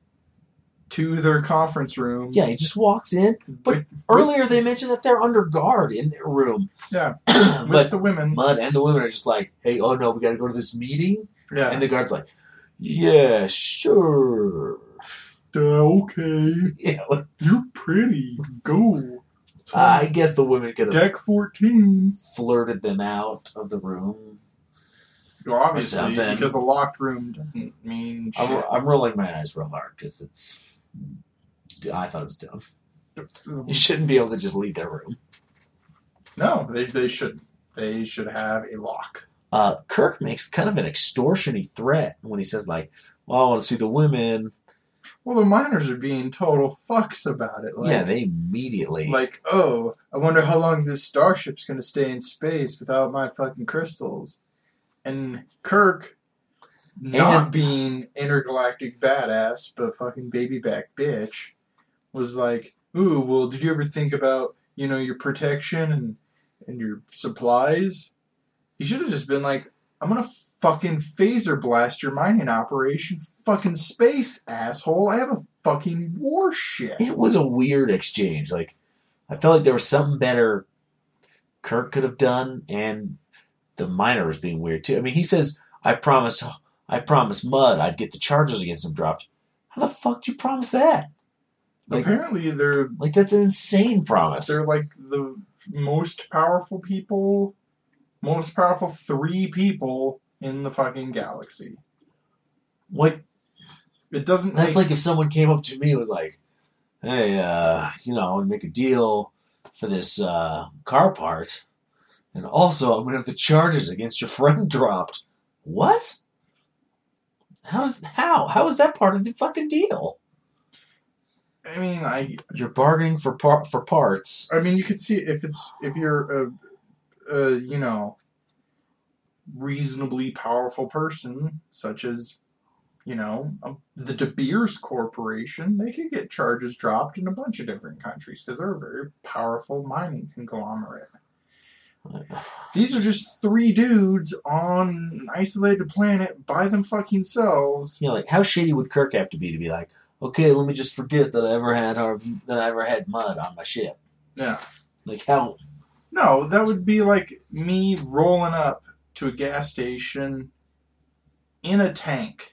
to their conference room. Yeah, he just walks in. But with, earlier with, they mentioned that they're under guard in their room. Yeah, but with the women. Mud and the women are just like, "Hey, oh no, we got to go to this meeting." Yeah, and the guard's like, "Yeah, sure." Uh, okay. Yeah, you're pretty. Go. Uh, I guess the women could have deck fourteen flirted them out of the room. Well, obviously, because a locked room doesn't mean shit. I'm, I'm rolling my eyes real hard because it's. I thought it was dumb. You shouldn't be able to just leave their room. No, they they shouldn't. They should have a lock. Uh, Kirk makes kind of an extortion-y threat when he says, like, "Well, I want to see the women." Well, the miners are being total fucks about it. Like, yeah, they immediately... Like, oh, I wonder how long this starship's going to stay in space without my fucking crystals. And Kirk, not and, being intergalactic badass, but fucking baby back bitch, was like, ooh, well, did you ever think about, you know, your protection and, and your supplies? He should have just been like, I'm going to fucking phaser blast your mining operation fucking space, asshole. I have a fucking warship. It was a weird exchange. Like, I felt like there was something better Kirk could have done, and the miner was being weird too. I mean, he says, I promised I promised Mud I'd get the charges against him dropped. How the fuck do you promise that? Like, apparently they're... Like, that's an insane promise. They're like the most powerful people, most powerful three people in the fucking galaxy. What? It doesn't. That's make... like if someone came up to me and was like, "Hey, uh, you know, I want to make a deal for this uh, car part, and also I'm gonna have the charges against your friend dropped." What? How is how how is that part of the fucking deal? I mean, I you're bargaining for par- for parts. I mean, you could see if it's if you're a, a you know. reasonably powerful person, such as, you know, the De Beers Corporation, they could get charges dropped in a bunch of different countries because they're a very powerful mining conglomerate. These are just three dudes on an isolated planet by them fucking selves. You know, like, how shady would Kirk have to be to be like, okay, let me just forget that I ever had our, that I ever had Mud on my ship? Yeah. Like, how? No, that would be like me rolling up to a gas station in a tank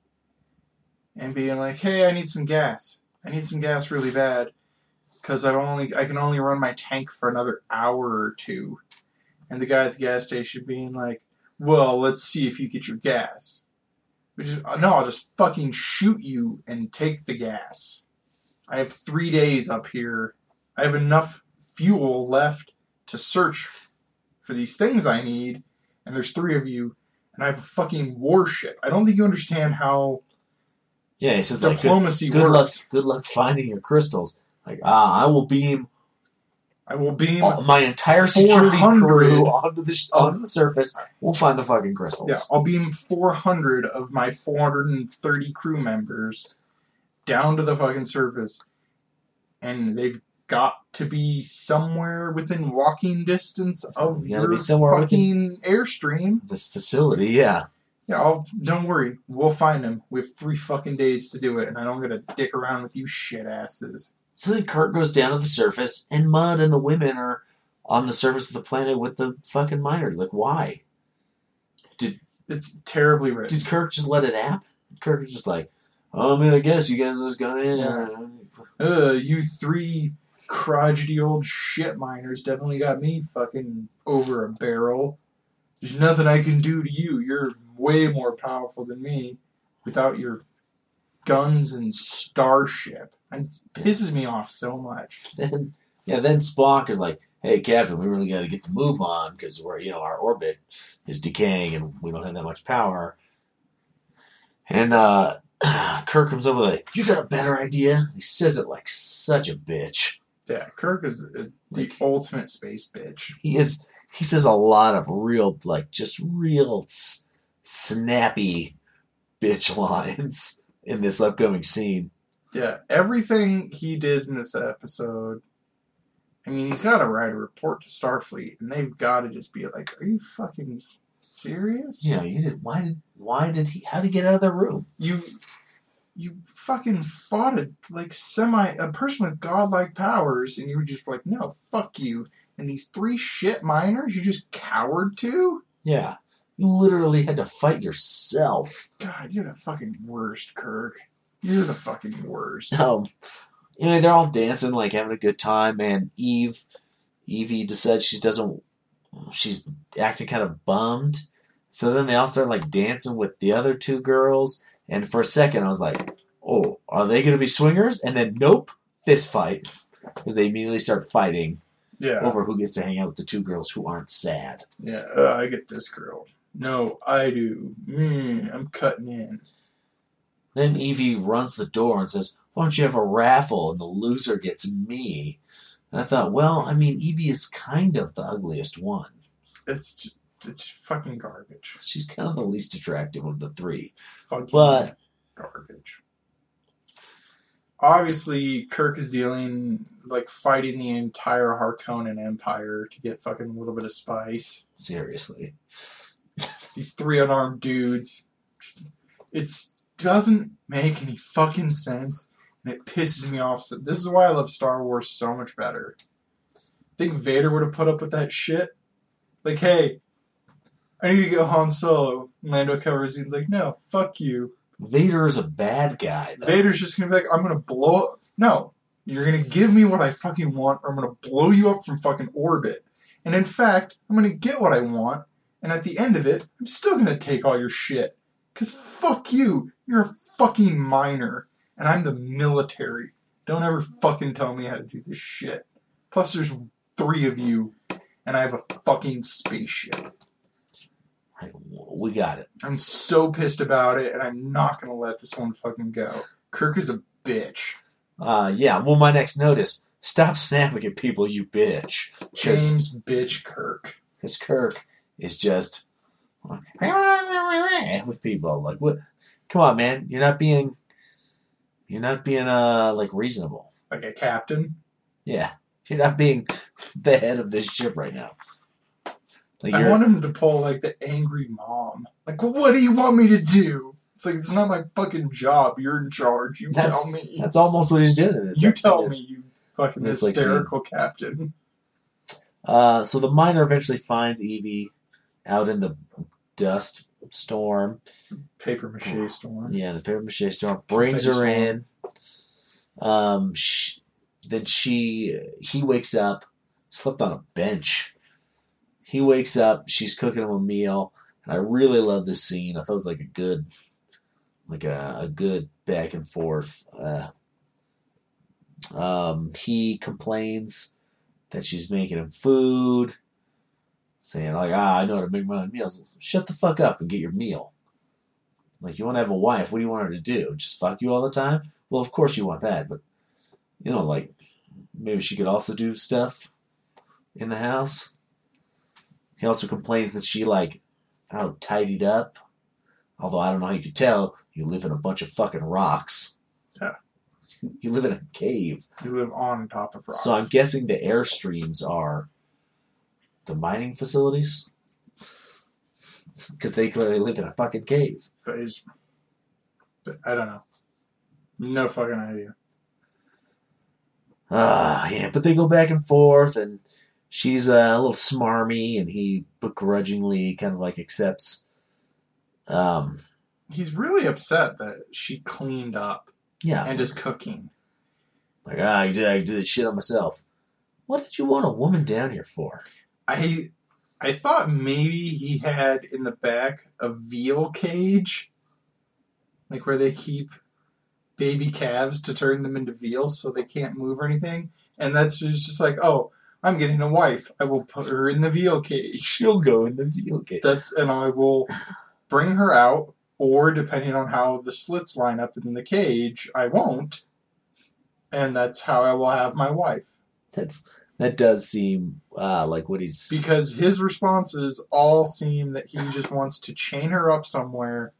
and being like, "Hey, I need some gas. I need some gas really bad because I only I can only run my tank for another hour or two." And the guy at the gas station being like, "Well, let's see if you get your gas." Which is, no, I'll just fucking shoot you and take the gas. I have three days up here. I have enough fuel left to search for these things I need. And there's three of you, and I have a fucking warship. I don't think you understand how Yeah, he says, like, good, diplomacy good luck, works. good luck finding your crystals. Like, ah, I will beam I will beam all, my entire security four hundred crew onto the sh- onto the surface. We'll find the fucking crystals. Yeah, I'll beam four hundred of my four hundred thirty crew members down to the fucking surface, and they've got to be somewhere within walking distance of You gotta your be somewhere fucking airstream. This facility, yeah. Yeah, I'll, don't worry. We'll find them. We have three fucking days to do it, and I don't gotta dick around with you shit asses. So then Kirk goes down to the surface, and Mudd and the women are on the surface of the planet with the fucking miners. Like, why? Did It's terribly written. did Kirk just let it happen? Kirk was just like, oh, I mean, I guess you guys just got in. Yeah. Uh, you three crotchety old shit miners definitely got me fucking over a barrel. There's nothing I can do to you. You're way more powerful than me without your guns and starship. And it pisses me off so much. Then, yeah, then Spock is like, hey, Captain, we really got to get the move on because we're, you know, our orbit is decaying and we don't have that much power. And uh, Kirk comes up with a, you got a better idea? He says it like such a bitch. Yeah, Kirk is the, the Like- ultimate space bitch. He is. He says a lot of real, like, just real s- snappy bitch lines in this upcoming scene. Yeah, everything he did in this episode, I mean, he's got to write a report to Starfleet, and they've got to just be like, are you fucking serious? You know, you did. Why did? Why did he? How did he get out of the room? You you fucking fought a, like, semi, a person with godlike powers, and you were just like, no, fuck you. And these three shit miners you just cowered to? Yeah, you literally had to fight yourself. God, you're the fucking worst, Kirk. You're the fucking worst. Um, you know, they're all dancing, like having a good time, and Eve, Evie decides she doesn't. She's acting kind of bummed. So then they all start like dancing with the other two girls, and for a second I was like, "Oh, are they going to be swingers?" And then, nope, fist fight, because they immediately start fighting Yeah. over who gets to hang out with the two girls who aren't sad. Yeah, uh, I get this girl. No, I do. Mm, I'm cutting in. Then Evie runs the door and says, "Why don't you have a raffle and the loser gets me?" And I thought, well, I mean, Evie is kind of the ugliest one. It's just, it's fucking garbage. She's kind of the least attractive of the three. Fucking But garbage. Obviously, Kirk is dealing, like, fighting the entire Harkonnen Empire to get fucking a little bit of spice. seriously, These three unarmed dudes. It doesn't make any fucking sense, and it pisses me off. So this is why I love Star Wars so much better. Think Vader would have put up with that shit? Like, hey, I need to go Han Solo. And Lando Calrissian's like, no, fuck you. Vader is a bad guy, though. Vader's just gonna be like, I'm gonna blow up. No, you're gonna give me what I fucking want, or I'm gonna blow you up from fucking orbit. And in fact, I'm gonna get what I want, and at the end of it, I'm still gonna take all your shit. Cause fuck you, you're a fucking miner, and I'm the military. Don't ever fucking tell me how to do this shit. Plus, there's three of you, and I have a fucking spaceship. Right, we got it. I'm so pissed about it, and I'm not gonna let this one fucking go. Kirk is a bitch. Uh, yeah, well, my next note is, stop snapping at people, you bitch. James bitch Kirk. Because Kirk is just with people. Like, what? Come on, man. You're not being, you're not being, uh, like, reasonable. Like a captain. Yeah. You're not being the head of this ship right now. Like, I you're, want him to pull like the angry mom. Like, well, what do you want me to do? It's like, it's not my fucking job. You're in charge. You That's- tell me. that's almost what he's doing in this. You in tell this- me, you fucking this, like, hysterical captain. Uh, so the miner eventually finds Evie out in the dust storm. Paper mache storm. Yeah, the paper mache storm. Brings Confetti her storm. in. Um, sh then she, he wakes up, slept on a bench. He wakes up, she's cooking him a meal, and I really love this scene. I thought it was like a good, like a, a good back and forth. Uh, um, he complains that she's making him food. saying like, ah, I know how to make my own meals. Shut the fuck up and get your meal. Like, you want to have a wife, what do you want her to do? Just fuck you all the time? Well, of course you want that, but, you know, like, maybe she could also do stuff in the house. He also complains that she, like, I don't know, tidied up. Although I don't know how you could tell. You live in a bunch of fucking rocks. Yeah. You live in a cave. You live on top of rocks. So I'm guessing the airstreams are the mining facilities? Because they clearly live in a fucking cave. There's, I don't know. No fucking idea. Ah, yeah, but they go back and forth, and she's uh, a little smarmy, and he begrudgingly kind of like accepts. Um, He's really upset that she cleaned up yeah, and is cooking. Like, ah, I did, I did this shit on myself. What did you want a woman down here for? I I thought maybe he had in the back a veal cage, like where they keep baby calves to turn them into veals so they can't move or anything. And that's just like, oh, I'm getting a wife. I will put her in the veal cage. She'll go in the veal cage. That's and I will bring her out, or depending on how the slits line up in the cage, I won't. And that's how I will have my wife. That's that does seem uh, like what he's... Because his responses all seem that he just wants to chain her up somewhere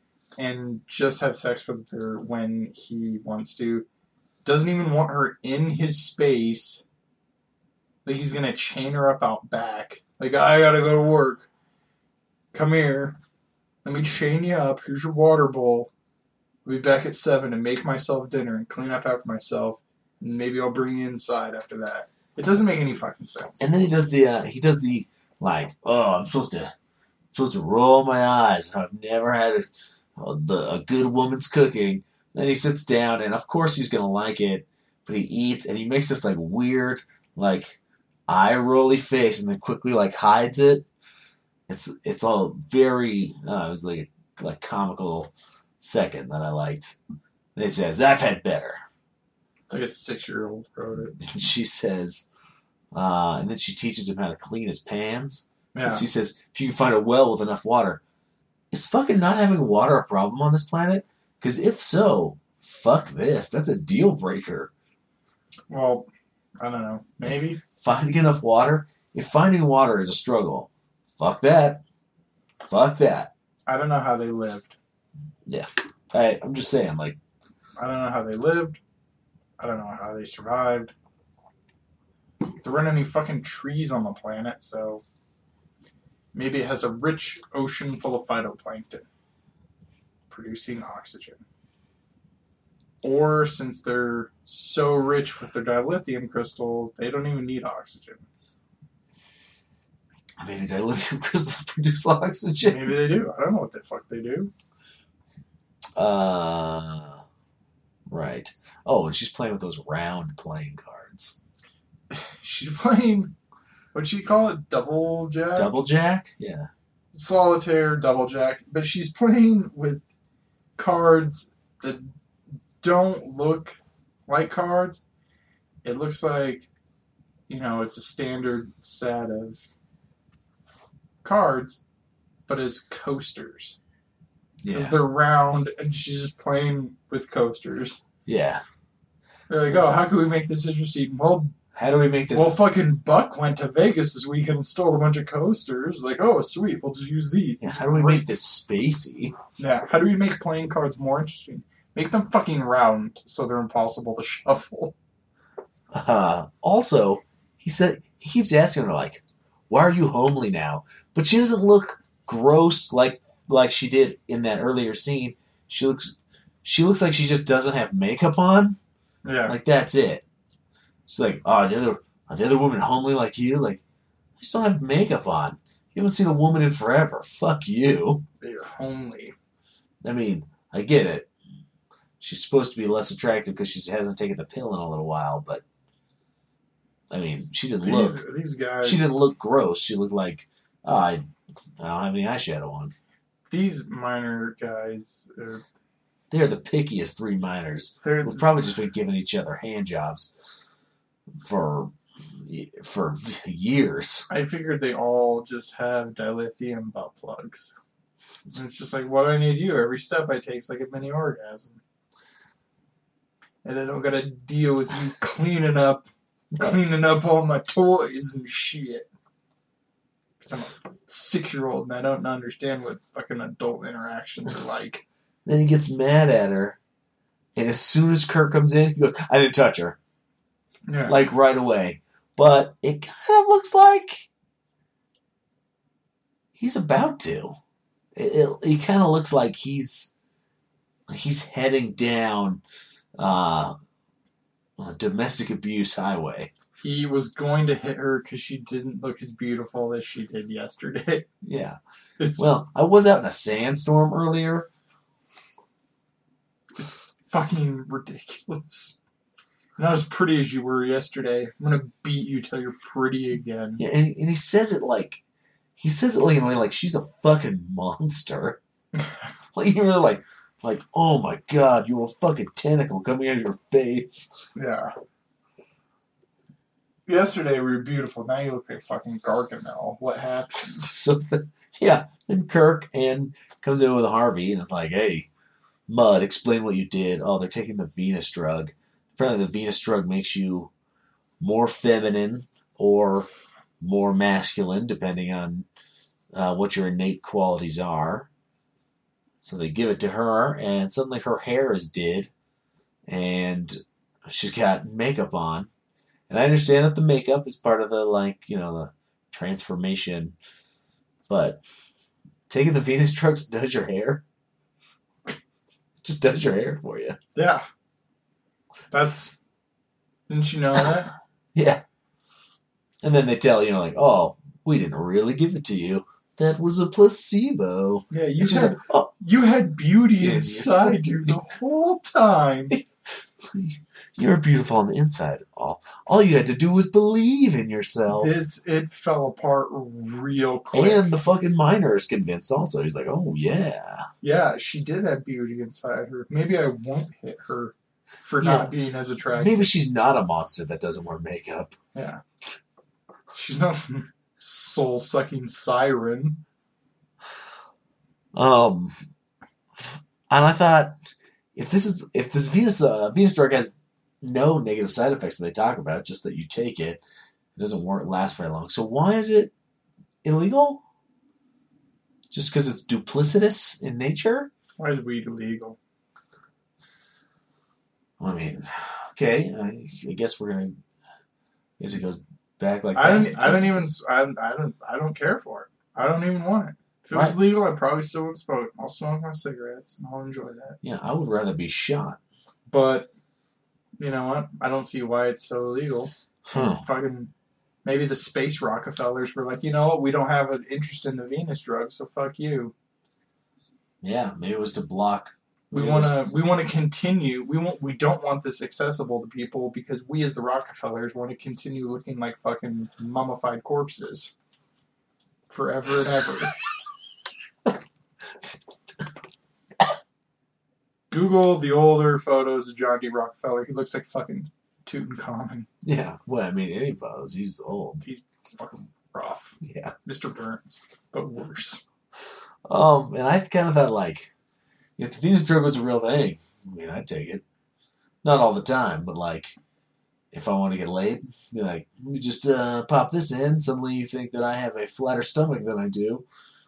and just have sex with her when he wants to. Doesn't even want her in his space. Like he's going to chain her up out back. Like, I gotta go to work. Come here. Let me chain you up. Here's your water bowl. I'll be back at seven and make myself dinner and clean up after myself. And maybe I'll bring you inside after that. It doesn't make any fucking sense. And then he does the, uh, he does the, like, oh, I'm supposed to, I'm supposed to roll my eyes. I've never had a, a, the, a good woman's cooking. Then he sits down, and of course he's going to like it, but he eats, and he makes this, like, weird, like, eye-rolly face, and then quickly, like, hides it. It's it's all very, uh, it was like a like comical second that I liked. And he says, I've had better. It's like a six-year-old wrote it. And she says, uh, and then she teaches him how to clean his pans. Yeah. And she says, if you can find a well with enough water, is fucking not having water a problem on this planet? Because if so, fuck this. That's a deal breaker. Well, I don't know. Maybe. Finding enough water? If finding water is a struggle, fuck that. Fuck that. I don't know how they lived. Yeah. I, I'm just saying, like... I don't know how they lived. I don't know how they survived. There weren't any fucking trees on the planet, so... Maybe it has a rich ocean full of phytoplankton. Producing oxygen. Or, since they're so rich with their dilithium crystals, they don't even need oxygen. Maybe dilithium crystals produce oxygen. Maybe they do. I don't know what the fuck they do. Uh, right. Oh, and she's playing with those round playing cards. She's playing, what'd she call it? Double jack? Double jack? Yeah. Solitaire, double jack. But she's playing with cards that don't look like cards. It looks like, you know, it's a standard set of cards, but as coasters. Because Yeah. they're round, and she's just playing with coasters. Yeah. They're like, oh, how can we make this interesting? Well, How do we make this... well, fucking Buck went to Vegas this weekend and stole a bunch of coasters. Like, oh, sweet, we'll just use these. Yeah, how do we make this spacey? Yeah, how do we make playing cards more interesting? Make them fucking round so they're impossible to shuffle. Uh, also, he said he keeps asking her, like, why are you homely now? But she doesn't look gross like like she did in that earlier scene. She looks she looks like she just doesn't have makeup on. Yeah. Like, that's it. She's like, oh, are the other, are the other women homely like you? Like, I just don't have makeup on. You haven't seen a woman in forever. Fuck you. They're homely. I mean, I get it. She's supposed to be less attractive because she hasn't taken the pill in a little while, but I mean, she didn't These, look. these guys... She didn't look gross. She looked like, oh, I, I don't have any eyeshadow on. These minor guys, are, They're the pickiest three minors. they're We've probably just been giving each other hand jobs for for years. I figured they all just have dilithium butt plugs. And it's just like, what do I need you? Every step I take is like a mini orgasm. And I don't gotta deal with you cleaning up, cleaning up all my toys and shit. Because I'm a six-year-old and I don't understand what fucking adult interactions are like. Then he gets mad at her. And as soon as Kirk comes in, he goes, I didn't touch her. Yeah. Like, right away. But it kind of looks like he's about to. It, it, it kind of looks like he's he's heading down uh, a domestic abuse highway. He was going to hit her because she didn't look as beautiful as she did yesterday. Yeah. It's Well, I was out in a sandstorm earlier. fucking ridiculous. Not as pretty as you were yesterday. I'm gonna beat you till you're pretty again. Yeah, and, and he says it like he says it like in a way like she's a fucking monster. Like you're really like like oh my god, you're a fucking tentacle coming out of your face. Yeah. Yesterday we were beautiful. Now you look like fucking Gargamel. What happened? So the, yeah, then Kirk and comes in with Harvey and is like, hey, Mud, explain what you did. Oh, they're taking the Venus drug. Apparently the Venus drug makes you more feminine or more masculine, depending on uh, what your innate qualities are. So they give it to her, and suddenly her hair is did, and she's got makeup on. And I understand that the makeup is part of the, like, you know, the transformation, but taking the Venus drugs does your hair. Just does your hair for you. Yeah. That's... Didn't you know that? Yeah. And then they tell you, know, like, oh, we didn't really give it to you. That was a placebo. Yeah, you It's just had, like, oh, you had beauty Yeah, inside you the whole time. you're beautiful on the inside. All, all you had to do was believe in yourself. It's, it fell apart real quick. And the fucking miner is convinced also. He's like, oh, yeah. Yeah, she did have beauty inside her. Maybe I won't hit her for Yeah. not being as attractive. Maybe she's not a monster that doesn't wear makeup. Yeah. She's not some soul-sucking siren. Um, and I thought, if this is if this Venus uh, Venus drug has no negative side effects that they talk about, just that you take it, it doesn't work last very long. So why is it illegal? Just because it's duplicitous in nature? Why is weed illegal? I mean, okay, I, I guess we're gonna. I guess it goes back like I that. don't. I don't even. I, I don't. I don't care for it. I don't even want it. If it was Right. legal, I probably still would smoke. I'll smoke my cigarettes and I'll enjoy that. Yeah, I would rather be shot. But you know what? I don't see why it's so illegal. Huh. Fucking. Maybe the space Rockefellers were like, you know what? We don't have an interest in the Venus drug, so fuck you. Yeah, maybe it was to block. We maybe it want was- to. We want to continue. We want. We don't want this accessible to people because we, as the Rockefellers, want to continue looking like fucking mummified corpses forever and ever. Google the older photos of John D. Rockefeller. He looks like fucking Tutankhamun. Yeah, well, I mean, any photos. He's old. He's fucking rough. Yeah. Mister Burns, but worse. Um, and I kind of thought, like, if the Venus drug was a real thing, I mean, I'd take it. Not all the time, but, like, if I want to get laid, be like, let me just uh, pop this in. Suddenly you think that I have a flatter stomach than I do.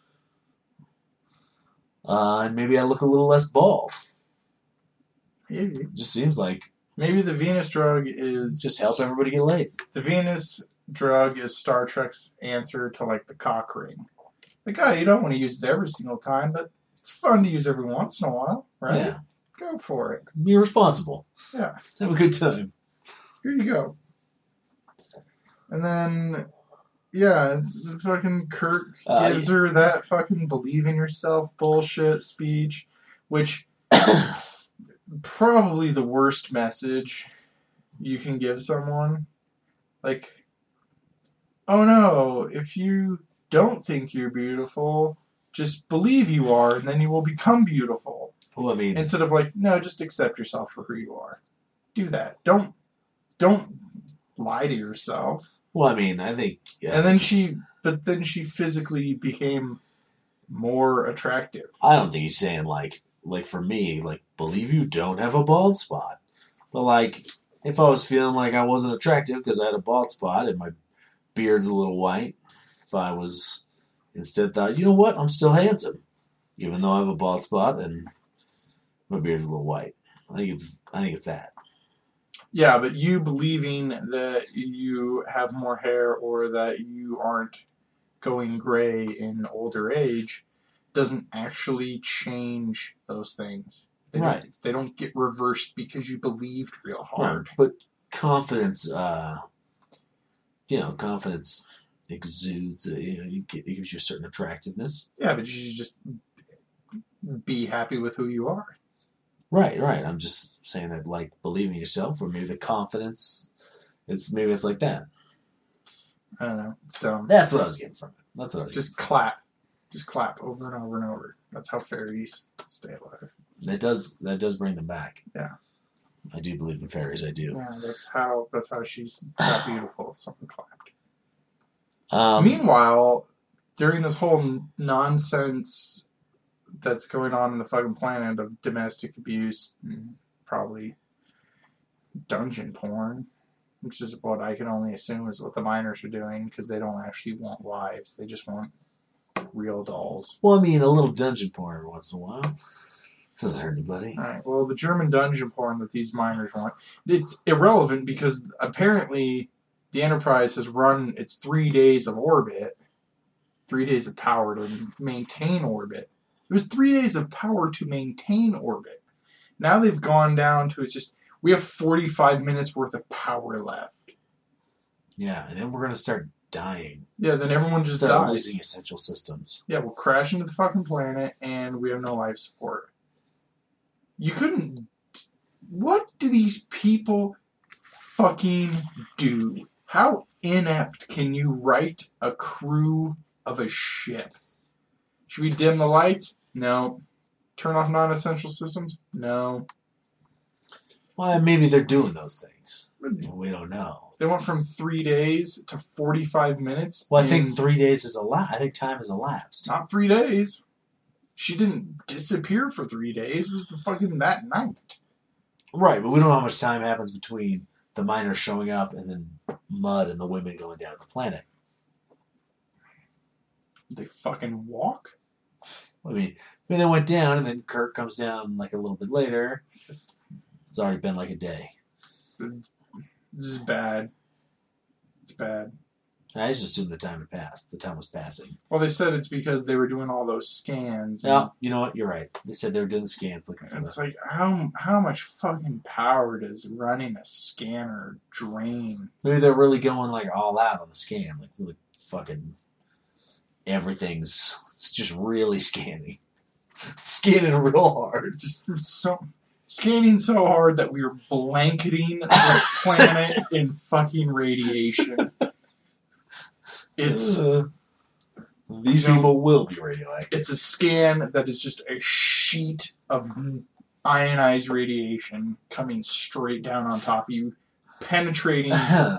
Uh, and maybe I look a little less bald. Maybe. It just seems like Maybe the Venus drug is just help everybody get laid. The Venus drug is Star Trek's answer to like the cock ring. Like, oh, you don't want to use it every single time, but it's fun to use every once in a while, right? Yeah. Go for it. Be responsible. Yeah. Have a good time. Here you go. And then, yeah, it's, the fucking Kirk Uh, gives her that fucking believe in yourself bullshit speech, which probably the worst message you can give someone. Like, oh no, if you don't think you're beautiful, just believe you are, and then you will become beautiful. Well, I mean, Instead of like, no, just accept yourself for who you are. Do that. Don't don't lie to yourself. Well, I mean, I think. Yeah, and then it's- she, but then she physically became more attractive. I don't think he's saying like, like for me, like believe you don't have a bald spot, but like if I was feeling like I wasn't attractive because I had a bald spot and my beard's a little white, if I was instead thought, you know what, I'm still handsome, even though I have a bald spot and my beard's a little white. I think it's, I think it's that. Yeah, but you believing that you have more hair or that you aren't going gray in older age doesn't actually change those things. They Right. Don't, they don't get reversed because you believed real hard. Right. But confidence, uh, you know, confidence exudes. Uh, you know, you get, it gives you a certain attractiveness. Yeah, but you should just be happy with who you are. Right, right. I'm just saying that, like, believing yourself, or maybe the confidence. It's maybe it's like that. I don't know. It's dumb. That's what I was getting from it. That's what I was. Just clap. Just clap over and over and over. That's how fairies stay alive. That does that does bring them back. Yeah. I do believe in fairies. I do. Yeah, that's how that's how she's that beautiful. Someone clapped. Um, Meanwhile, during this whole n- nonsense that's going on in the fucking planet of domestic abuse, and probably dungeon porn, which is what I can only assume is what the minors are doing because they don't actually want wives; they just want real dolls. well, I mean, a little dungeon porn every once in a while. This doesn't hurt anybody. All right. Well, the German dungeon porn that these miners want, it's irrelevant because apparently the Enterprise has run its three days of orbit, three days of power to maintain orbit. It was three days of power to maintain orbit. Now they've gone down to it's just we have forty-five minutes worth of power left. Yeah, and then we're gonna start dying. Yeah, then everyone just Start dies. losing essential systems. Yeah, we'll crash into the fucking planet and we have no life support. You couldn't. What do these people fucking do? How inept can you write a crew of a ship? Should we dim the lights? No. Turn off non-essential systems? No. Well, maybe they're doing those things. We don't know. They went from three days to forty-five minutes. Well, I think in- three days is a lot. I think time has elapsed. Not three days. She didn't disappear for three days. It was the fucking that night. Right, but we don't know how much time happens between the miners showing up and then Mud and the women going down to the planet. They fucking walk? I mean, I mean, they went down, and then Kirk comes down like a little bit later. It's already been like a day. This is bad. It's bad. I just assumed the time had passed. The time was passing. Well, they said it's because they were doing all those scans. and No, you know what? You're right. They said they were doing scans looking for It's the... like, how how much fucking power does running a scanner drain? Maybe they're really going like all out on the scan. Like really fucking... Everything's... It's just really scanning. Scanning real hard. Just so scanning so hard that we are blanketing this planet in fucking radiation. It's Uh, these you know, people will be radioactive. it's a scan that is just a sheet of ionized radiation coming straight down on top of you, penetrating.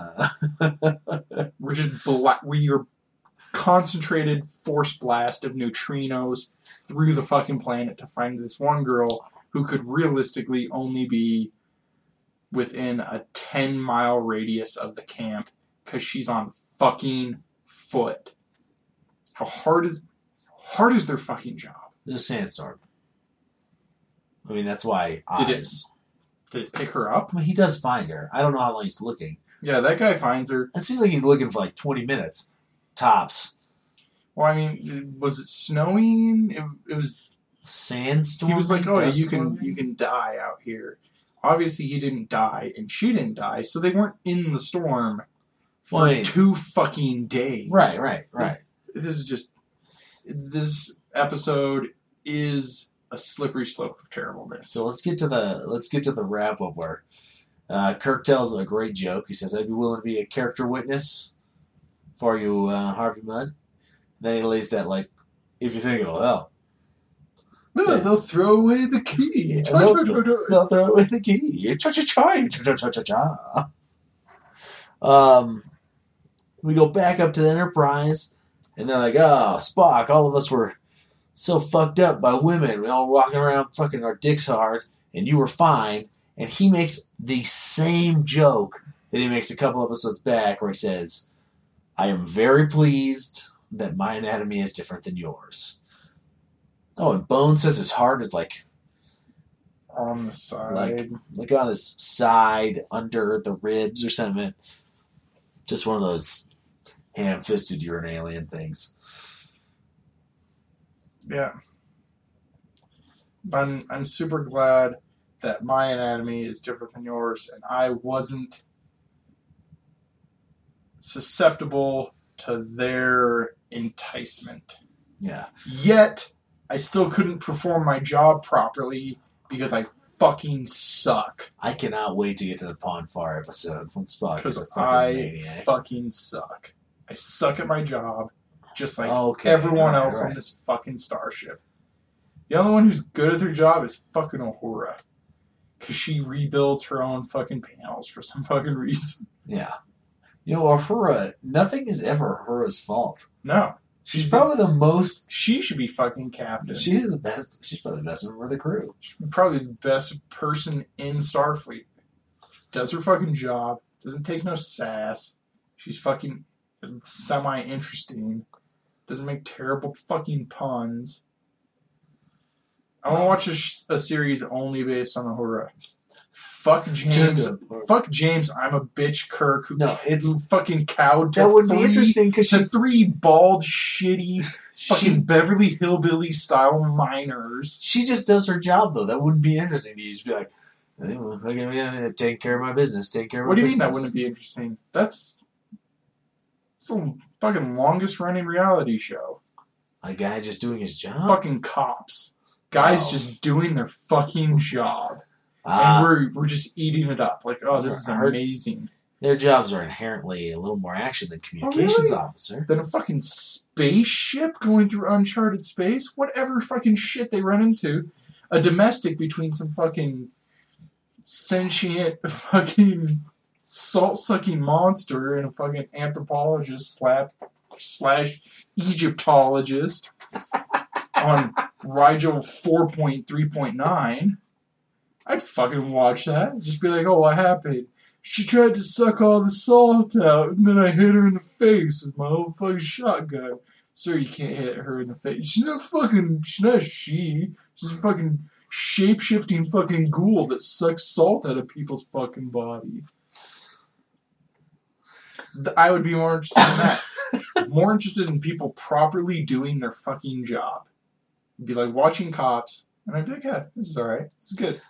We're just bla- we are concentrated force blast of neutrinos through the fucking planet to find this one girl who could realistically only be within a ten mile radius of the camp because she's on fucking foot. How hard is hard is their fucking job? There's a sandstorm. I mean, that's why Did it- eyes. Did it pick her up? I mean, he does find her. I don't know how long he's looking. Yeah, that guy finds her. It seems like he's looking for like twenty minutes. Tops. Well, I mean, was it snowing? It, it was. Sandstorm? He was like, "Oh, dust you can storming? you can die out here." Obviously, he didn't die, and she didn't die, so they weren't in the storm for Well, I mean- two fucking days. Right, right, right. This is just this episode is a slippery slope of terribleness. So let's get to the let's get to the wrap up where uh, Kirk tells a great joke. He says, "I'd be willing to be a character witness for you, uh, Harvey Mudd." Then he lays that like, if you think it'll help, Well, they'll throw away the key. Yeah, no, they'll throw it with the key. Cha cha cha cha cha cha cha cha. Um, We go back up to the Enterprise, and they're like, oh, Spock, all of us were so fucked up by women. We all walking around fucking our dicks hard, and you were fine. And he makes the same joke that he makes a couple episodes back where he says, I am very pleased that my anatomy is different than yours. Oh, and Bones says his heart is like on the side. Like, like on his side, under the ribs or something. Just one of those ham-fisted you're an alien things. Yeah. I'm I'm super glad that my anatomy is different than yours, and I wasn't susceptible to their enticement. Yeah. Yet, I still couldn't perform my job properly because I fucking suck. I cannot wait to get to the Pon farr episode when Spock is a Because fucking I maniac. fucking suck. I suck at my job, just like Okay, everyone right, else right. on this fucking starship. The only one who's good at their job is fucking Uhura. Because she rebuilds her own fucking panels for some fucking reason. Yeah. You know, Uhura, nothing is ever Uhura's fault. No. She's, She's probably the most... She should be fucking captain. She's the best... She's probably the best member of the crew. She's probably the best person in Starfleet. Does her fucking job. Doesn't take no sass. She's fucking semi-interesting. Doesn't make terrible fucking puns. I want to watch a, sh- a series only based on Uhura. Fuck James. Just a- Fuck James. I'm a bitch. Kirk, who, No, it's... who fucking cowed to That would three, be interesting because she... to three bald, shitty, fucking She, Beverly Hillbilly style miners. she just does her job, though. That wouldn't be interesting to you. Just be like, "Hey, well, fucking, take care of my business. Take care of What my do you mean business. that wouldn't be interesting? That's it's the fucking longest running reality show. A guy just doing his job? Fucking cops. Guys Oh. just doing their fucking job. Ah, and we're we're just eating it up. Like, oh, this is I heard- amazing. their jobs are inherently a little more action than communications really? officer. Then a fucking spaceship going through uncharted space? Whatever fucking shit they run into. A domestic between some fucking sentient fucking salt-sucking monster and a fucking anthropologist slap slash Egyptologist on Rigel four point three point nine. I'd fucking watch that. Just be like, oh, what happened? She tried to suck all the salt out, and then I hit her in the face with my old fucking shotgun. Sir, you can't hit her in the face. She's not fucking, she's not a she. She's a fucking shape-shifting fucking ghoul that sucks salt out of people's fucking body. Th- I would be more interested in that. More interested in people properly doing their fucking job. It'd be like watching Cops, and I'd be like, yeah, this is alright. This is good.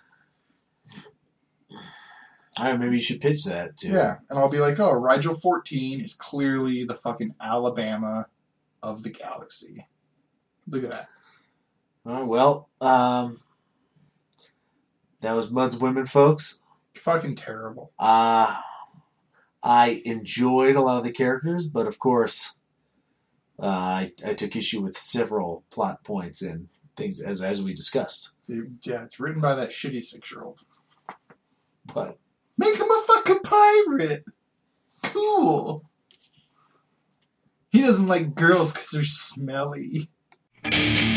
Alright, maybe you should pitch that too. Yeah, and I'll be like, oh, Rigel fourteen is clearly the fucking Alabama of the galaxy. Look at that. Alright, well, um, that was Mud's Women, folks. Fucking terrible. Uh, I enjoyed a lot of the characters, but of course, uh, I, I took issue with several plot points and things as as we discussed. Dude, yeah, it's written by that shitty six-year-old. But Make him a fucking pirate! Cool! He doesn't like girls because they're smelly.